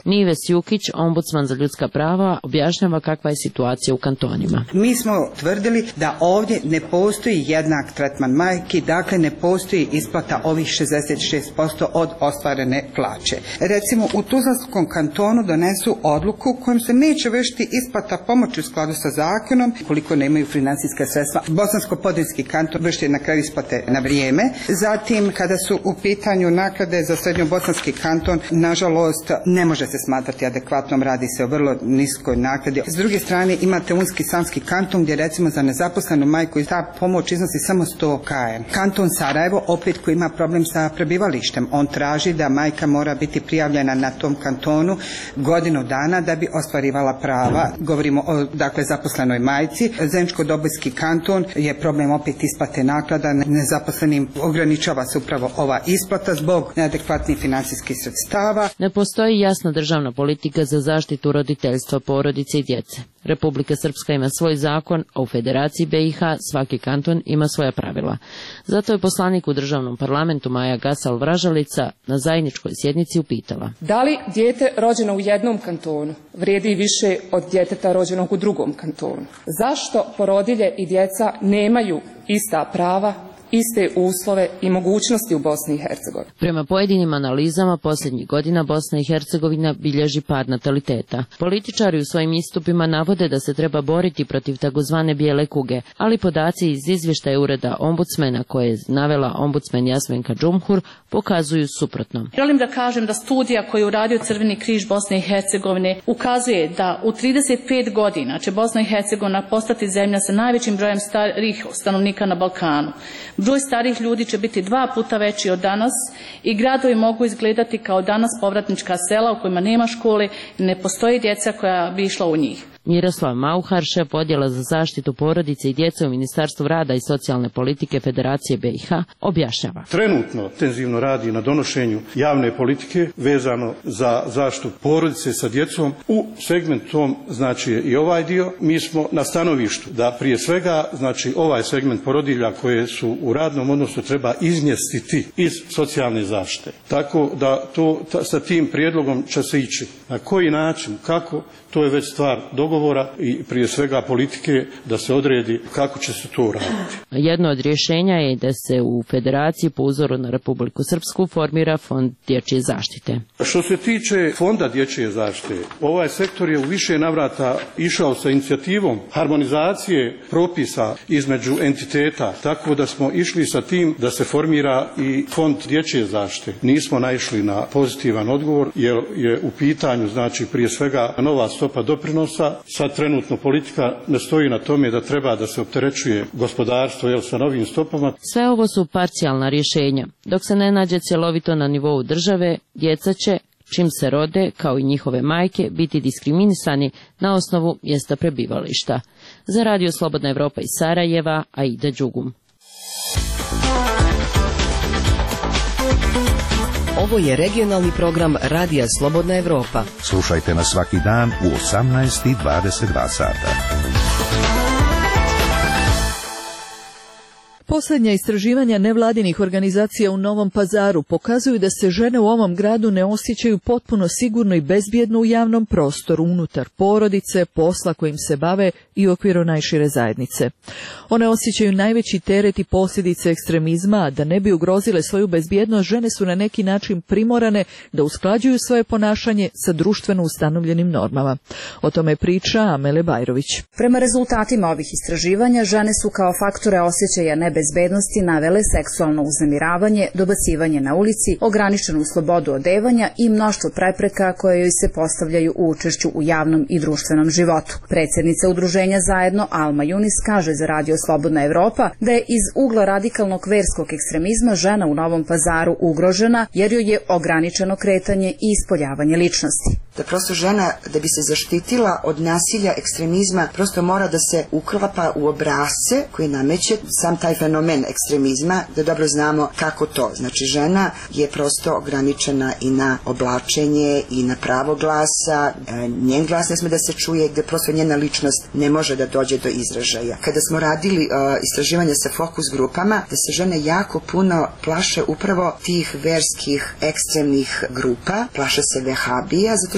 Nives Jukić, ombudsman za ljudska prava, objašnjava kakva je situacija u kantonima. Mi smo tvrdili da ovdje ne postoji jednak tretman majki, dakle ne postoji isplata ovih 66% od ostvarene plaće. Recimo u Tuzlanskom kantonu donesu odluku kojom se neće vršiti isplata pomoći u skladu sa zakonom koliko nemaju financijska sredstva. Bosansko-podrinjski kanton vrši na kraju isplate na vrijeme. Zatim kada su u pitanju naknade za srednjobosanski kanton, nažalost ne može se smatrati adekvatnom, radi se o vrlo niskoj naknadi. S druge strane imate Unski Sanski kanton gdje recimo za nezaposlenu majku ta pomoć iznosi samo 100 kn. Kanton Sarajevo opet koji ima problem sa prebivalištem, on traži da majka mora biti prijavljena na tom kantonu godinu dana da bi ostvarivala prava. Govorimo o dakle zaposlenoj majci. Zeničko-Dobojski kanton je problem opet isplate naklada nezaposlenim, ograničava se upravo ova isplata zbog neadekvatnih financijskih sredstava. Ne postoji jasna državna politika za zaštitu roditeljstva, porodice i djece. Republika Srpska ima svoj zakon, a u Federaciji BiH svaki kanton ima svoja pravila. Zato je poslanik u državnom parlamentu Maja Gasal-Vražalica na zajedničkoj sjednici upitala: da li dijete rođeno u jednom kantonu vrijedi više od djeteta rođenog u drugom kantonu? Zašto porodilje i djeca nemaju ista prava, iste uslove i mogućnosti u Bosni i Hercegovini? Prema pojedinim analizama, posljednjih godina Bosna i Hercegovina bilježi pad nataliteta. Političari u svojim istupima navode da se treba boriti protiv takozvane bijele kuge, ali podaci iz izvještaja Ureda ombudsmena koje je navela ombudsmen Jasmenka Džumhur pokazuju suprotno. Želim da kažem da studija koju je uradio Crveni križ Bosne i Hercegovine ukazuje da u 35 godina će Bosna i Hercegovina postati zemlja sa najvećim brojem starih stanovnika na Balkanu. Broj starih ljudi će biti 2 puta veći od danas i gradovi mogu izgledati kao danas povratnička sela u kojima nema škole i ne postoji djeca koja bi išla u njih. Miroslav Mauhar, šef odjela za zaštitu porodice i djece u Ministarstvu rada i socijalne politike Federacije BiH, objašnjava. Trenutno intenzivno radi na donošenju javne politike vezano za zaštitu porodice sa djecom. U segmentu tom znači je i ovaj dio. Mi smo na stanovištu da prije svega znači ovaj segment porodilja koje su u radnom odnosu treba izmjestiti iz socijalne zaštite. Tako da sa tim prijedlogom će se ići. Na koji način, kako, to je već stvar dogovora i prije svega politike da se odredi kako će se to raditi. Jedno od rješenja je da se u Federaciji po uzoru na Republiku Srpsku formira Fond dječje zaštite. Što se tiče Fonda dječje zaštite, ovaj sektor je u više navrata išao sa inicijativom harmonizacije propisa između entiteta, tako da smo išli sa tim da se formira i Fond dječje zaštite. Nismo naišli na pozitivan odgovor jer je u pitanju znači prije svega nova stopa doprinosa. Sad trenutno politika ne stoji na tome da treba da se opterećuje gospodarstvo sa novim stopama. Sve ovo su parcijalna rješenja. Dok se ne nađe cjelovito na nivou države, djeca će, čim se rode, kao i njihove majke, biti diskriminisani na osnovu mjesta prebivališta. Za Radio Slobodna Evropa iz Sarajeva, Aida Đugum. Ovo je regionalni program Radija Slobodna Evropa. Slušajte nas svaki dan u 18:22 sata. Posljednja istraživanja nevladinih organizacija u Novom Pazaru pokazuju da se žene u ovom gradu ne osjećaju potpuno sigurno i bezbjedno u javnom prostoru, unutar porodice, posla kojim se bave i u okviru najšire zajednice. One osjećaju najveći teret i posljedice ekstremizma, a da ne bi ugrozile svoju bezbjednost, žene su na neki način primorane da usklađuju svoje ponašanje sa društveno ustanovljenim normama. O tome priča Amele Bajrović. Prema rezultatima ovih istraživanja, žene su kao faktore osjećaja nebezbednosti navele seksualno uznemiravanje, dobacivanje na ulici, ograničenu slobodu odevanja i mnoštvo prepreka koje joj se postavljaju u učešću u javnom i društvenom životu. Predsjednica udruženja Zajedno Alma Junis kaže za Radio Slobodna Evropa da je iz ugla radikalnog verskog ekstremizma žena u Novom Pazaru ugrožena jer joj je ograničeno kretanje i ispoljavanje ličnosti. Da prosto žena, da bi se zaštitila od nasilja, ekstremizma, prosto mora da se uklapa u obrasce koji nameće sam taj fenomen ekstremizma, da dobro znamo kako to. Znači žena je prosto ograničena i na oblačenje i na pravo glasa, njen glas ne sme da se čuje, gde prosto njena ličnost ne može da dođe do izražaja. Kada smo radili istraživanje sa fokus grupama, da se žene jako puno plaše upravo tih verskih ekstremnih grupa, plaše se vehabija, zato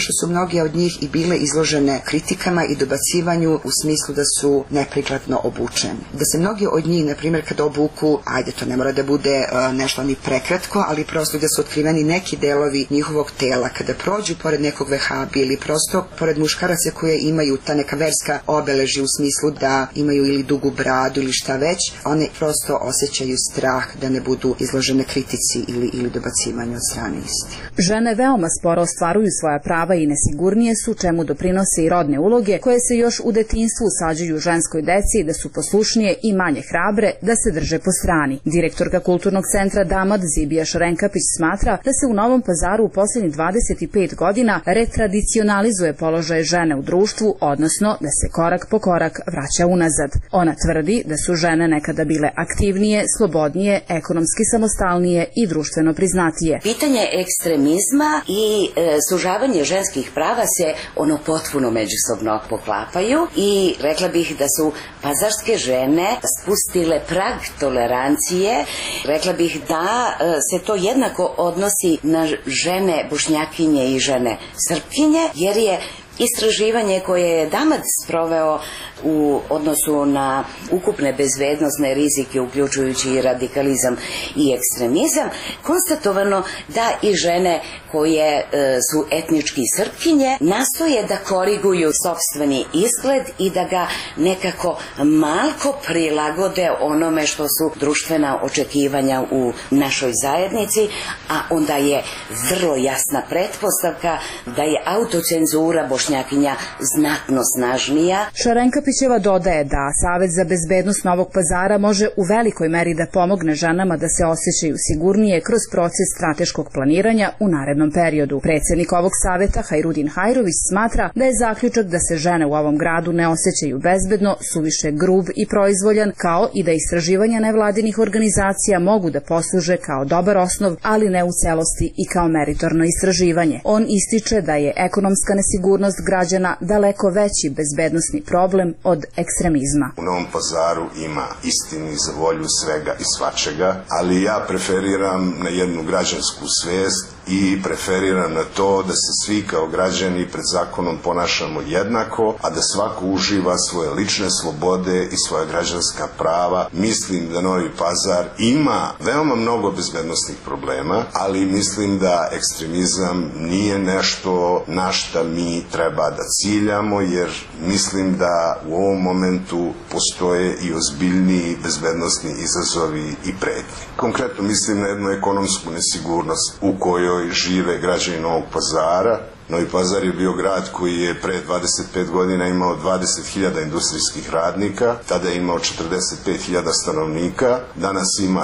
što su mnoge od njih i bile izložene kritikama i dobacivanju u smislu da su neprikladno obučeni. Da se mnogi od njih, na primjer, kad obuku, ajde, to ne mora da bude nešto ni prekratko, ali prosto da su otkriveni neki delovi njihovog tela, kada prođu pored nekog vehabi ili prosto pored muškaraca koje imaju ta neka verska obeležja u smislu da imaju ili dugu bradu ili šta već, one prosto osjećaju strah da ne budu izložene kritici ili dobacivanju od strane istih. Žene veoma sporo ostvaruju svoja prava i nesigurnije su, čemu doprinose i rodne uloge koje se još u detinjstvu usađuju ženskoj deci da su poslušnije i manje hrabre, da se drže po strani. Direktorka Kulturnog centra Damad Zibija Šarenkapić smatra da se u Novom Pazaru u posljednjih 25 godina retradicionalizuje položaj žene u društvu, odnosno da se korak po korak vraća unazad. Ona tvrdi da su žene nekada bile aktivnije, slobodnije, ekonomski samostalnije i društveno priznatije. Pitanje ekstremizma i sužavanje ženskih prava se potpuno međusobno poklapaju i rekla bih da su pazarske žene spustile prag tolerancije. Rekla bih da se to jednako odnosi na žene Bošnjakinje i žene Srpkinje, jer je istraživanje koje je Damac sproveo u odnosu na ukupne bezbednosne rizike, uključujući i radikalizam i ekstremizam, konstatovano da i žene koje su etnički Srpkinje nastoje da koriguju sopstveni izgled i da ga nekako malko prilagode onome što su društvena očekivanja u našoj zajednici, a onda je vrlo jasna pretpostavka da je autocenzura Bošnjakinja znatno snažnija. Šarenkapićeva dodaje da Savet za bezbednost Novog Pazara može u velikoj meri da pomogne ženama da se osjećaju sigurnije kroz proces strateškog planiranja u narednom periodu. Predsjednik ovog saveta Hajrudin Hajrović smatra da je zaključak da se žene u ovom gradu ne osjećaju bezbedno suviše grub i proizvoljan, kao i da istraživanja nevladinih organizacija mogu da posluže kao dobar osnov, ali ne u celosti i kao meritorno istraživanje. On ističe da je ekonomska nesigurnost građana daleko veći bezbednosni problem od ekstremizma. U Novom Pazaru ima istini za volju svega i svačega, ali ja preferiram na jednu građansku svest i preferiram na to da se svi kao građani pred zakonom ponašamo jednako, a da svako uživa svoje lične slobode i svoja građanska prava. Mislim da Novi Pazar ima veoma mnogo bezbednosnih problema, ali mislim da ekstremizam nije nešto na šta mi treba da ciljamo, jer mislim da u ovom momentu postoje i ozbiljniji bezbednosni izazovi i pretnje. Konkretno mislim na jednu ekonomsku nesigurnost u kojoj žive građani Novog Pazara. Novi Pazar je bio grad koji je pre 25 godina imao 20.000 industrijskih radnika, tada je imao 45.000 stanovnika, danas ima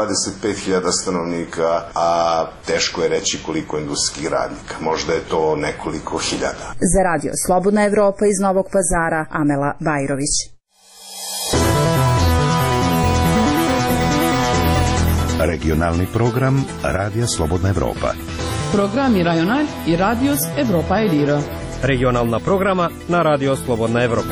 125.000 stanovnika, a teško je reći koliko industrijskih radnika. Možda je to nekoliko hiljada. Za Radio Slobodna Evropa iz Novog Pazara, Amela Bajrović. Regionalni program Radija Slobodna Evropa. Programi Rajonal i Radios Evropa Elira. Regionalna programa na Radio Slobodna Evropa.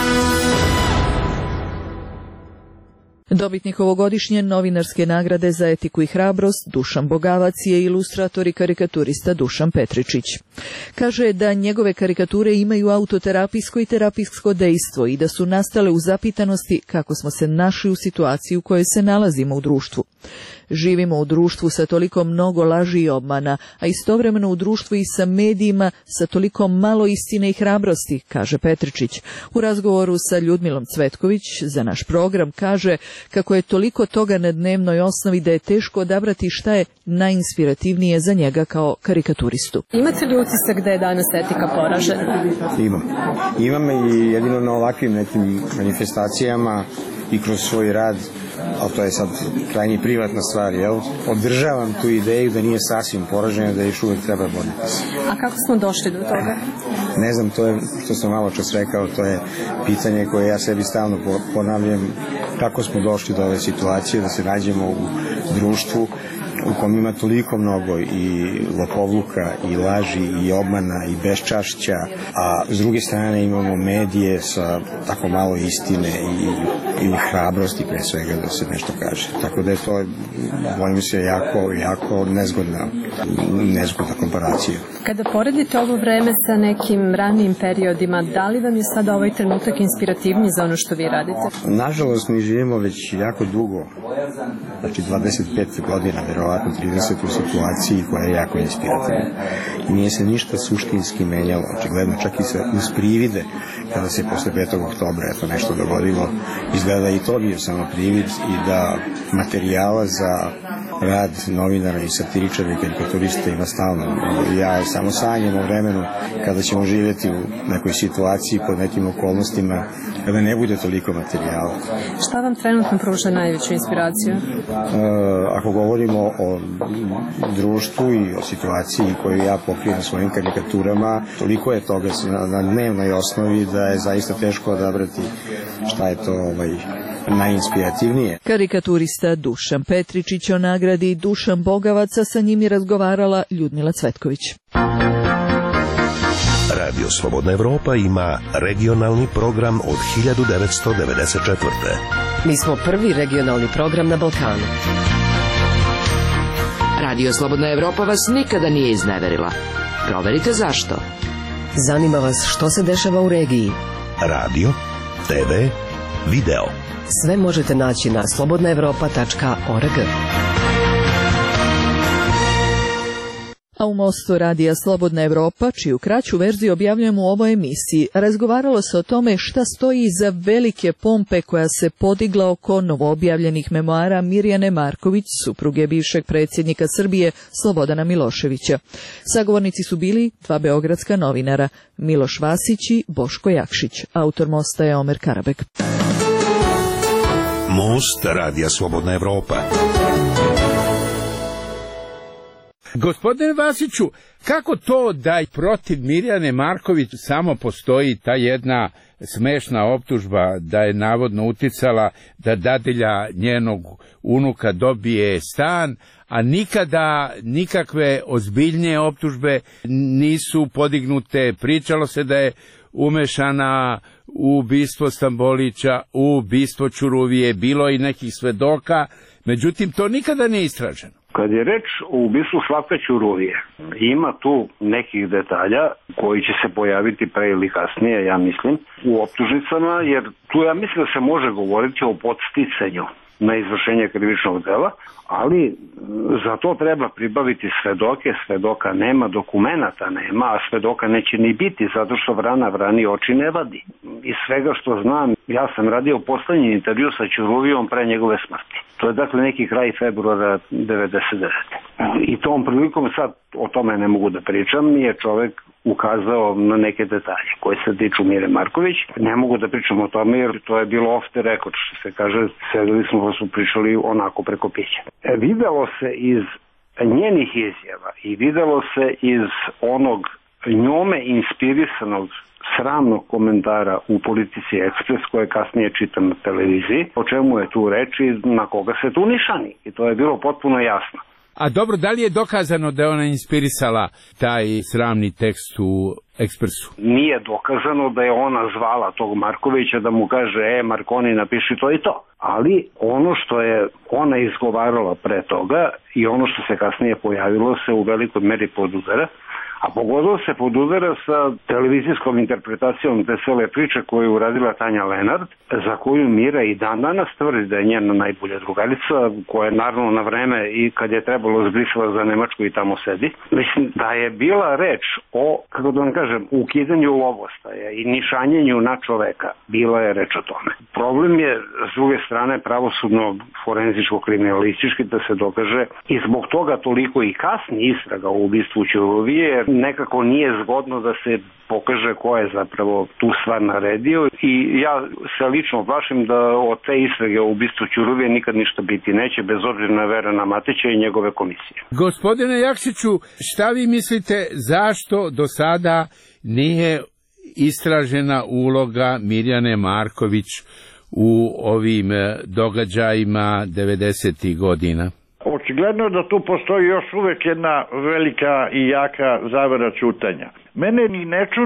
Dobitnik ovogodišnje novinarske nagrade za etiku i hrabrost Dušan Bogavac je ilustrator i karikaturista Dušan Petričić. Kaže da njegove karikature imaju autoterapijsko i terapijsko dejstvo i da su nastale u zapitanosti kako smo se našli u situaciji u kojoj se nalazimo u društvu. Živimo u društvu sa toliko mnogo laži i obmana, a istovremeno u društvu i sa medijima sa toliko malo istine i hrabrosti, kaže Petričić. U razgovoru sa Ljudmilom Cvetković za naš program kaže kako je toliko toga na dnevnoj osnovi da je teško odabrati šta je najinspirativnije za njega kao karikaturistu. Imate li utisak da je danas etika poražena? Imam i jedino na ovakvim nekim manifestacijama i kroz svoj rad, ali to je sad krajnje privatna stvar, jel? Održavam tu ideju da nije sasvim poražena, da još uvijek treba boriti se. A kako smo došli do toga? Ne znam, to je, što sam malo čas rekao, to je pitanje koje ja sebi stalno ponavljam, kako smo došli do ove situacije, da se nađemo u društvu u kom ima toliko mnogo i lopovluka i laži i obmana i beščašća, a s druge strane imamo medije sa tako malo istine i ili hrabrosti pre svega da se nešto kaže. Tako da je to, bojim se, jako nezgodna komparacija. Kada poredite ovo vreme sa nekim ranijim periodima, da li vam je sada ovaj trenutak inspirativniji za ono što vi radite? Nažalost, mi živimo već jako dugo, znači 25 godina, verovatno 30 u situaciji koja je jako inspirativna. I nije se ništa suštinski menjalo, očigledno čak i uz privide, kada se posle 5. oktobra to nešto dogodilo, izgleda i to bio samo privid i da materijala za rad novinara i satiričara i karikaturista ima stalno. Ja samo sanjam o vremenu kada ćemo živjeti u nekoj situaciji pod nekim okolnostima kada ne bude toliko materijala. Šta vam trenutno pruža najveću inspiraciju? Ako govorimo o društvu i o situaciji koju ja pokrijem svojim karikaturama, toliko je toga na dnevnoj osnovi da je zaista teško odabrati šta je to najinspirativnije. Karikaturista Dušan Petričić o nagradi Dušan Bogavaca, sa njim je razgovarala Ljudmila Cvetković. Radio Slobodna Evropa ima regionalni program od 1994. Mi smo prvi regionalni program na Balkanu. Radio Slobodna Evropa vas nikada nije izneverila. Proverite zašto. Zanima vas što se dešava u regiji. Radio, TV, video. Sve možete naći na slobodnaevropa.org. A u Mostu radija Slobodna Evropa, čiju kraću verziju objavljujemo u ovoj emisiji, razgovaralo se o tome šta stoji iza velike pompe koja se podigla oko novoobjavljenih memoara Mirjane Marković, supruge bivšeg predsjednika Srbije Slobodana Miloševića. Sagovornici su bili dva beogradska novinara, Miloš Vasić i Boško Jakšić. Autor Mosta je Omer Karabek. Most radija Slobodna Evropa. Gospodine Vasiću, kako to da protiv Mirjane Marković samo postoji ta jedna smešna optužba da je navodno uticala da dadilja njenog unuka dobije stan, a nikada nikakve ozbiljnije optužbe nisu podignute? Pričalo se da je umešana u ubistvo Stambolića, u ubistvo Ćuruvije, bilo i nekih svedoka, međutim to nikada nije istraženo. Kad je reč o ubistvu Slavka Ćuruvije, ima tu nekih detalja koji će se pojaviti pre ili kasnije, ja mislim, u optužnicama, jer tu ja mislim da se može govoriti o podsticanju na izvršenje krivičnog dela, ali za to treba pribaviti svedoke, svedoka nema, dokumenata nema, a svedoka neće ni biti, zato što vrana vrani oči ne vadi. Iz svega što znam, ja sam radio poslednji intervju sa Ćuruvijom pre njegove smrti. To je dakle neki kraj februara 99. I tom prilikom, sad o tome ne mogu da pričam, mi je čovek ukazao na neke detalje koje se tiču Mire Marković. Ne mogu da pričam o tome jer to je bilo off the record, što se kaže, sedeli smo pa su pričali onako preko pića. Videlo se iz njenih izjava i videlo se iz onog njome inspirisanog sramnog komentara u Politici Ekspres koje kasnije čitam na televiziji, o čemu je tu reč i na koga se tu nišani. I to je bilo potpuno jasno. A dobro, da li je dokazano da je ona inspirisala taj sramni tekst u Ekspresu? Nije dokazano da je ona zvala tog Markovića da mu kaže, Markoni, napiši to i to. Ali ono što je ona izgovarala pre toga i ono što se kasnije pojavilo se u velikoj meri podudara, a pogotovo se podudara sa televizijskom interpretacijom te cele priče koju je uradila Tanja Lenard, za koju Mira i dan danas tvrdi da je njena najbolja drugarica, koja je naravno na vreme i kad je trebalo zbrisala za Nemačku i tamo sedi. Mislim da je bila reč o, kako da vam kažem, ukidanju lovostaja i nišanjenju na čoveka. Bila je reč o tome. Problem je, s druge strane, pravosudno forenzičko-kriminalistički da se dokaže i zbog toga toliko i kasni istraga o ubistvu Ćuruvije, jer nekako nije zgodno da se pokaže ko je zapravo tu stvar naredio i ja se lično plašim da od te istrage o ubistvu Ćuruvije nikad ništa biti neće, bez obzira na Verana Matića i njegove komisije. Gospodine Jakšiću, šta vi mislite zašto do sada nije istražena uloga Mirjane Marković u ovim događajima 90. godina? Očigledno je da tu postoji još uvek jedna velika i jaka zavera ćutanja. Mene ni ne čudi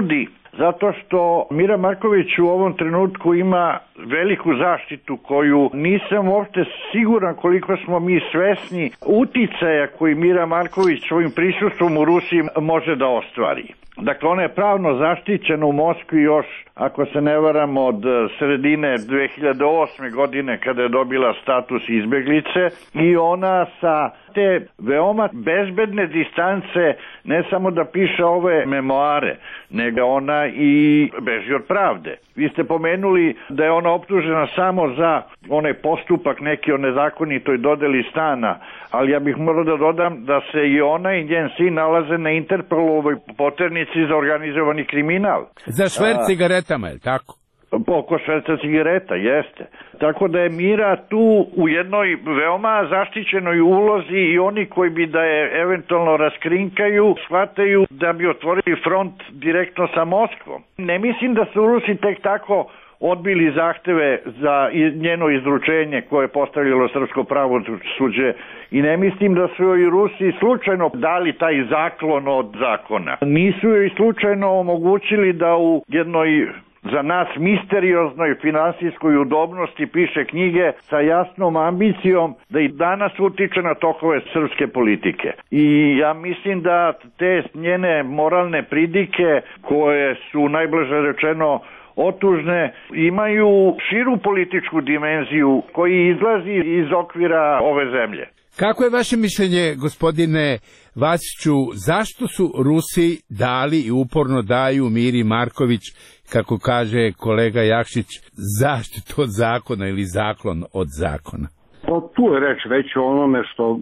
Zato što Mira Marković u ovom trenutku ima veliku zaštitu koju nisam uopšte siguran koliko smo mi svesni uticaja koji Mira Marković svojim prisustvom u Rusiji može da ostvari. Dakle, ona je pravno zaštićena u Moskvi još, ako se ne varam, od sredine 2008. godine kada je dobila status izbeglice i ona sa te veoma bezbedne distance ne samo da piše ove memoare, nego ona i beži od pravde. Vi ste pomenuli da je ona optužena samo za onaj postupak neki o nezakonitoj dodeli stana, ali ja bih morao da dodam da se i ona i njen sin nalaze na Interpolovoj poternici za organizovani kriminal. Za šverc cigaretama, je li tako? Oko šverca cigareta, jeste. Tako da je Mira tu u jednoj veoma zaštićenoj ulozi i oni koji bi da je eventualno raskrinkaju, shvataju da bi otvorili front direktno sa Moskvom. Ne mislim da su Rusi tek tako odbili zahteve za njeno izručenje koje je postavilo srpsko pravosuđe i ne mislim da su joj Rusi slučajno dali taj zaklon od zakona. Nisu joj slučajno omogućili da u jednoj za nas misterioznoj finansijskoj udobnosti piše knjige sa jasnom ambicijom da i danas utiče na tokove srpske politike. I ja mislim da te njene moralne pridike koje su najblaže rečeno otužne, imaju širu političku dimenziju koji izlazi iz okvira ove zemlje. Kako je vaše mišljenje, gospodine Vasiću, zašto su Rusi dali i uporno daju Miri Marković, kako kaže kolega Jakšić, zaštitu od zakona ili zaklon od zakona? Tu je reč već o onome što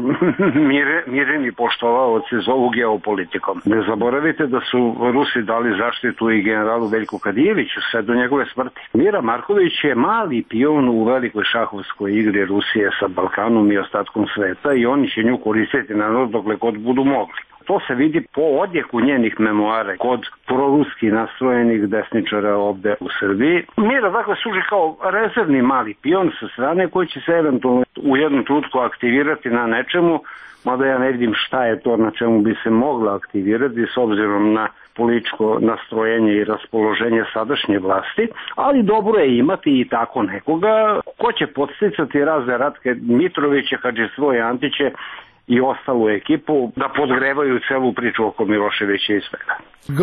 mireni poštovaoci zovu geopolitikom. Ne zaboravite da su Rusi dali zaštitu i generalu Veljku Kadijeviću sve do njegove smrti. Mira Marković je mali pion u velikoj šahovskoj igri Rusije sa Balkanom i ostatkom sveta i oni će nju koristiti naravno dokle god budu mogli. To se vidi po odjeku njenih memoara kod proruski nastrojenih desničara ovde u Srbiji. Mira dakle služi kao rezervni mali pion sa strane koji će se eventualno u jednom trenutku aktivirati na nečemu, mada ja ne vidim šta je to na čemu bi se mogla aktivirati s obzirom na političko nastrojenje i raspoloženje sadašnje vlasti, ali dobro je imati i tako nekoga ko će podsticati razne Ratke Mitroviće, Hadžisvoje Antiće i ostalu ekipu da podgrevaju celu priču oko Miloševića i svega.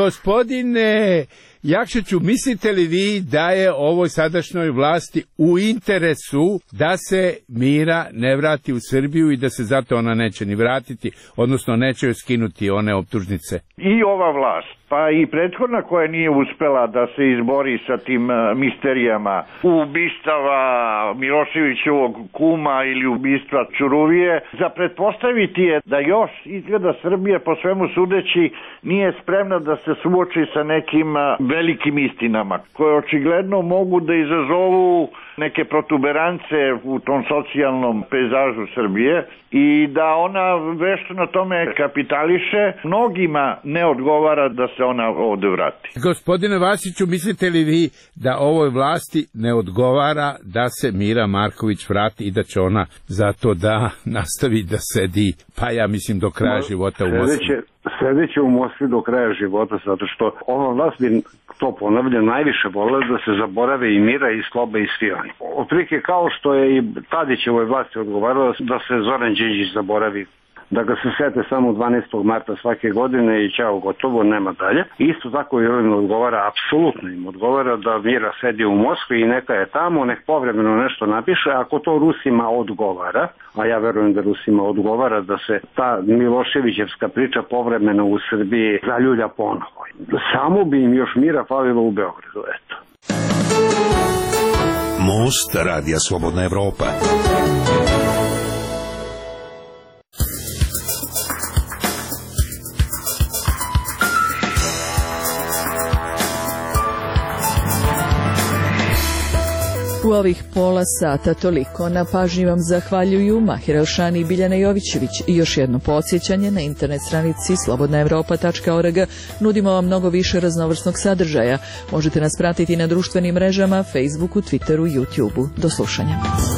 Gospodine Jakšiću, mislite li vi da je ovoj sadašnjoj vlasti u interesu da se Mira ne vrati u Srbiju i da se zato ona neće ni vratiti, odnosno neće joj skinuti one optužnice? I ova vlast, pa i prethodna koja nije uspela da se izbori sa tim misterijama ubistava Miloševićevog kuma ili ubistva Ćuruvije, za pretpostaviti je da još izgleda Srbija po svemu sudeći nije spremna da se suoči sa nekim velikim istinama koje očigledno mogu da izazovu neke protuberance u tom socijalnom pejzažu Srbije i da ona vešto na tome kapitališe. Mnogima ne odgovara da se ona ovde vrati. Gospodine Vasiću, mislite li vi da ovoj vlasti ne odgovara da se Mira Marković vrati i da će ona zato da nastavi da sedi, pa ja mislim do kraja života u Moskvi? Sedeće u Moskvi do kraja života, zato što ova vlast bi, to ponavljam, najviše volela da se zaborave i Mira i Sloba i svi oni. Otprilike kao što je i Tadićevoj vlasti odgovarala da se Zoran Đinđić zaboravi, da ga se sete samo 12. marta svake godine i ćao, gotovo, nema dalje. Isto tako i ovim odgovara, apsolutno im odgovara da Mira sedi u Moskvi i neka je tamo, nek povremeno nešto napiše, ako to Rusima odgovara, a ja verujem da Rusima odgovara da se ta Miloševićevska priča povremeno u Srbiji zaljulja ponovo. Samo bi im još Mira falilo u Beogradu, eto. Most Radija Slobodna Evropa. U ovih pola sata toliko. Na pažnji vam zahvaljuju Mahir Elšani i Biljana Jovićević. I još jedno podsjećanje, na internet stranici slobodnaevropa.org nudimo vam mnogo više raznovrsnog sadržaja. Možete nas pratiti na društvenim mrežama, Facebooku, Twitteru, YouTubeu. Do slušanja.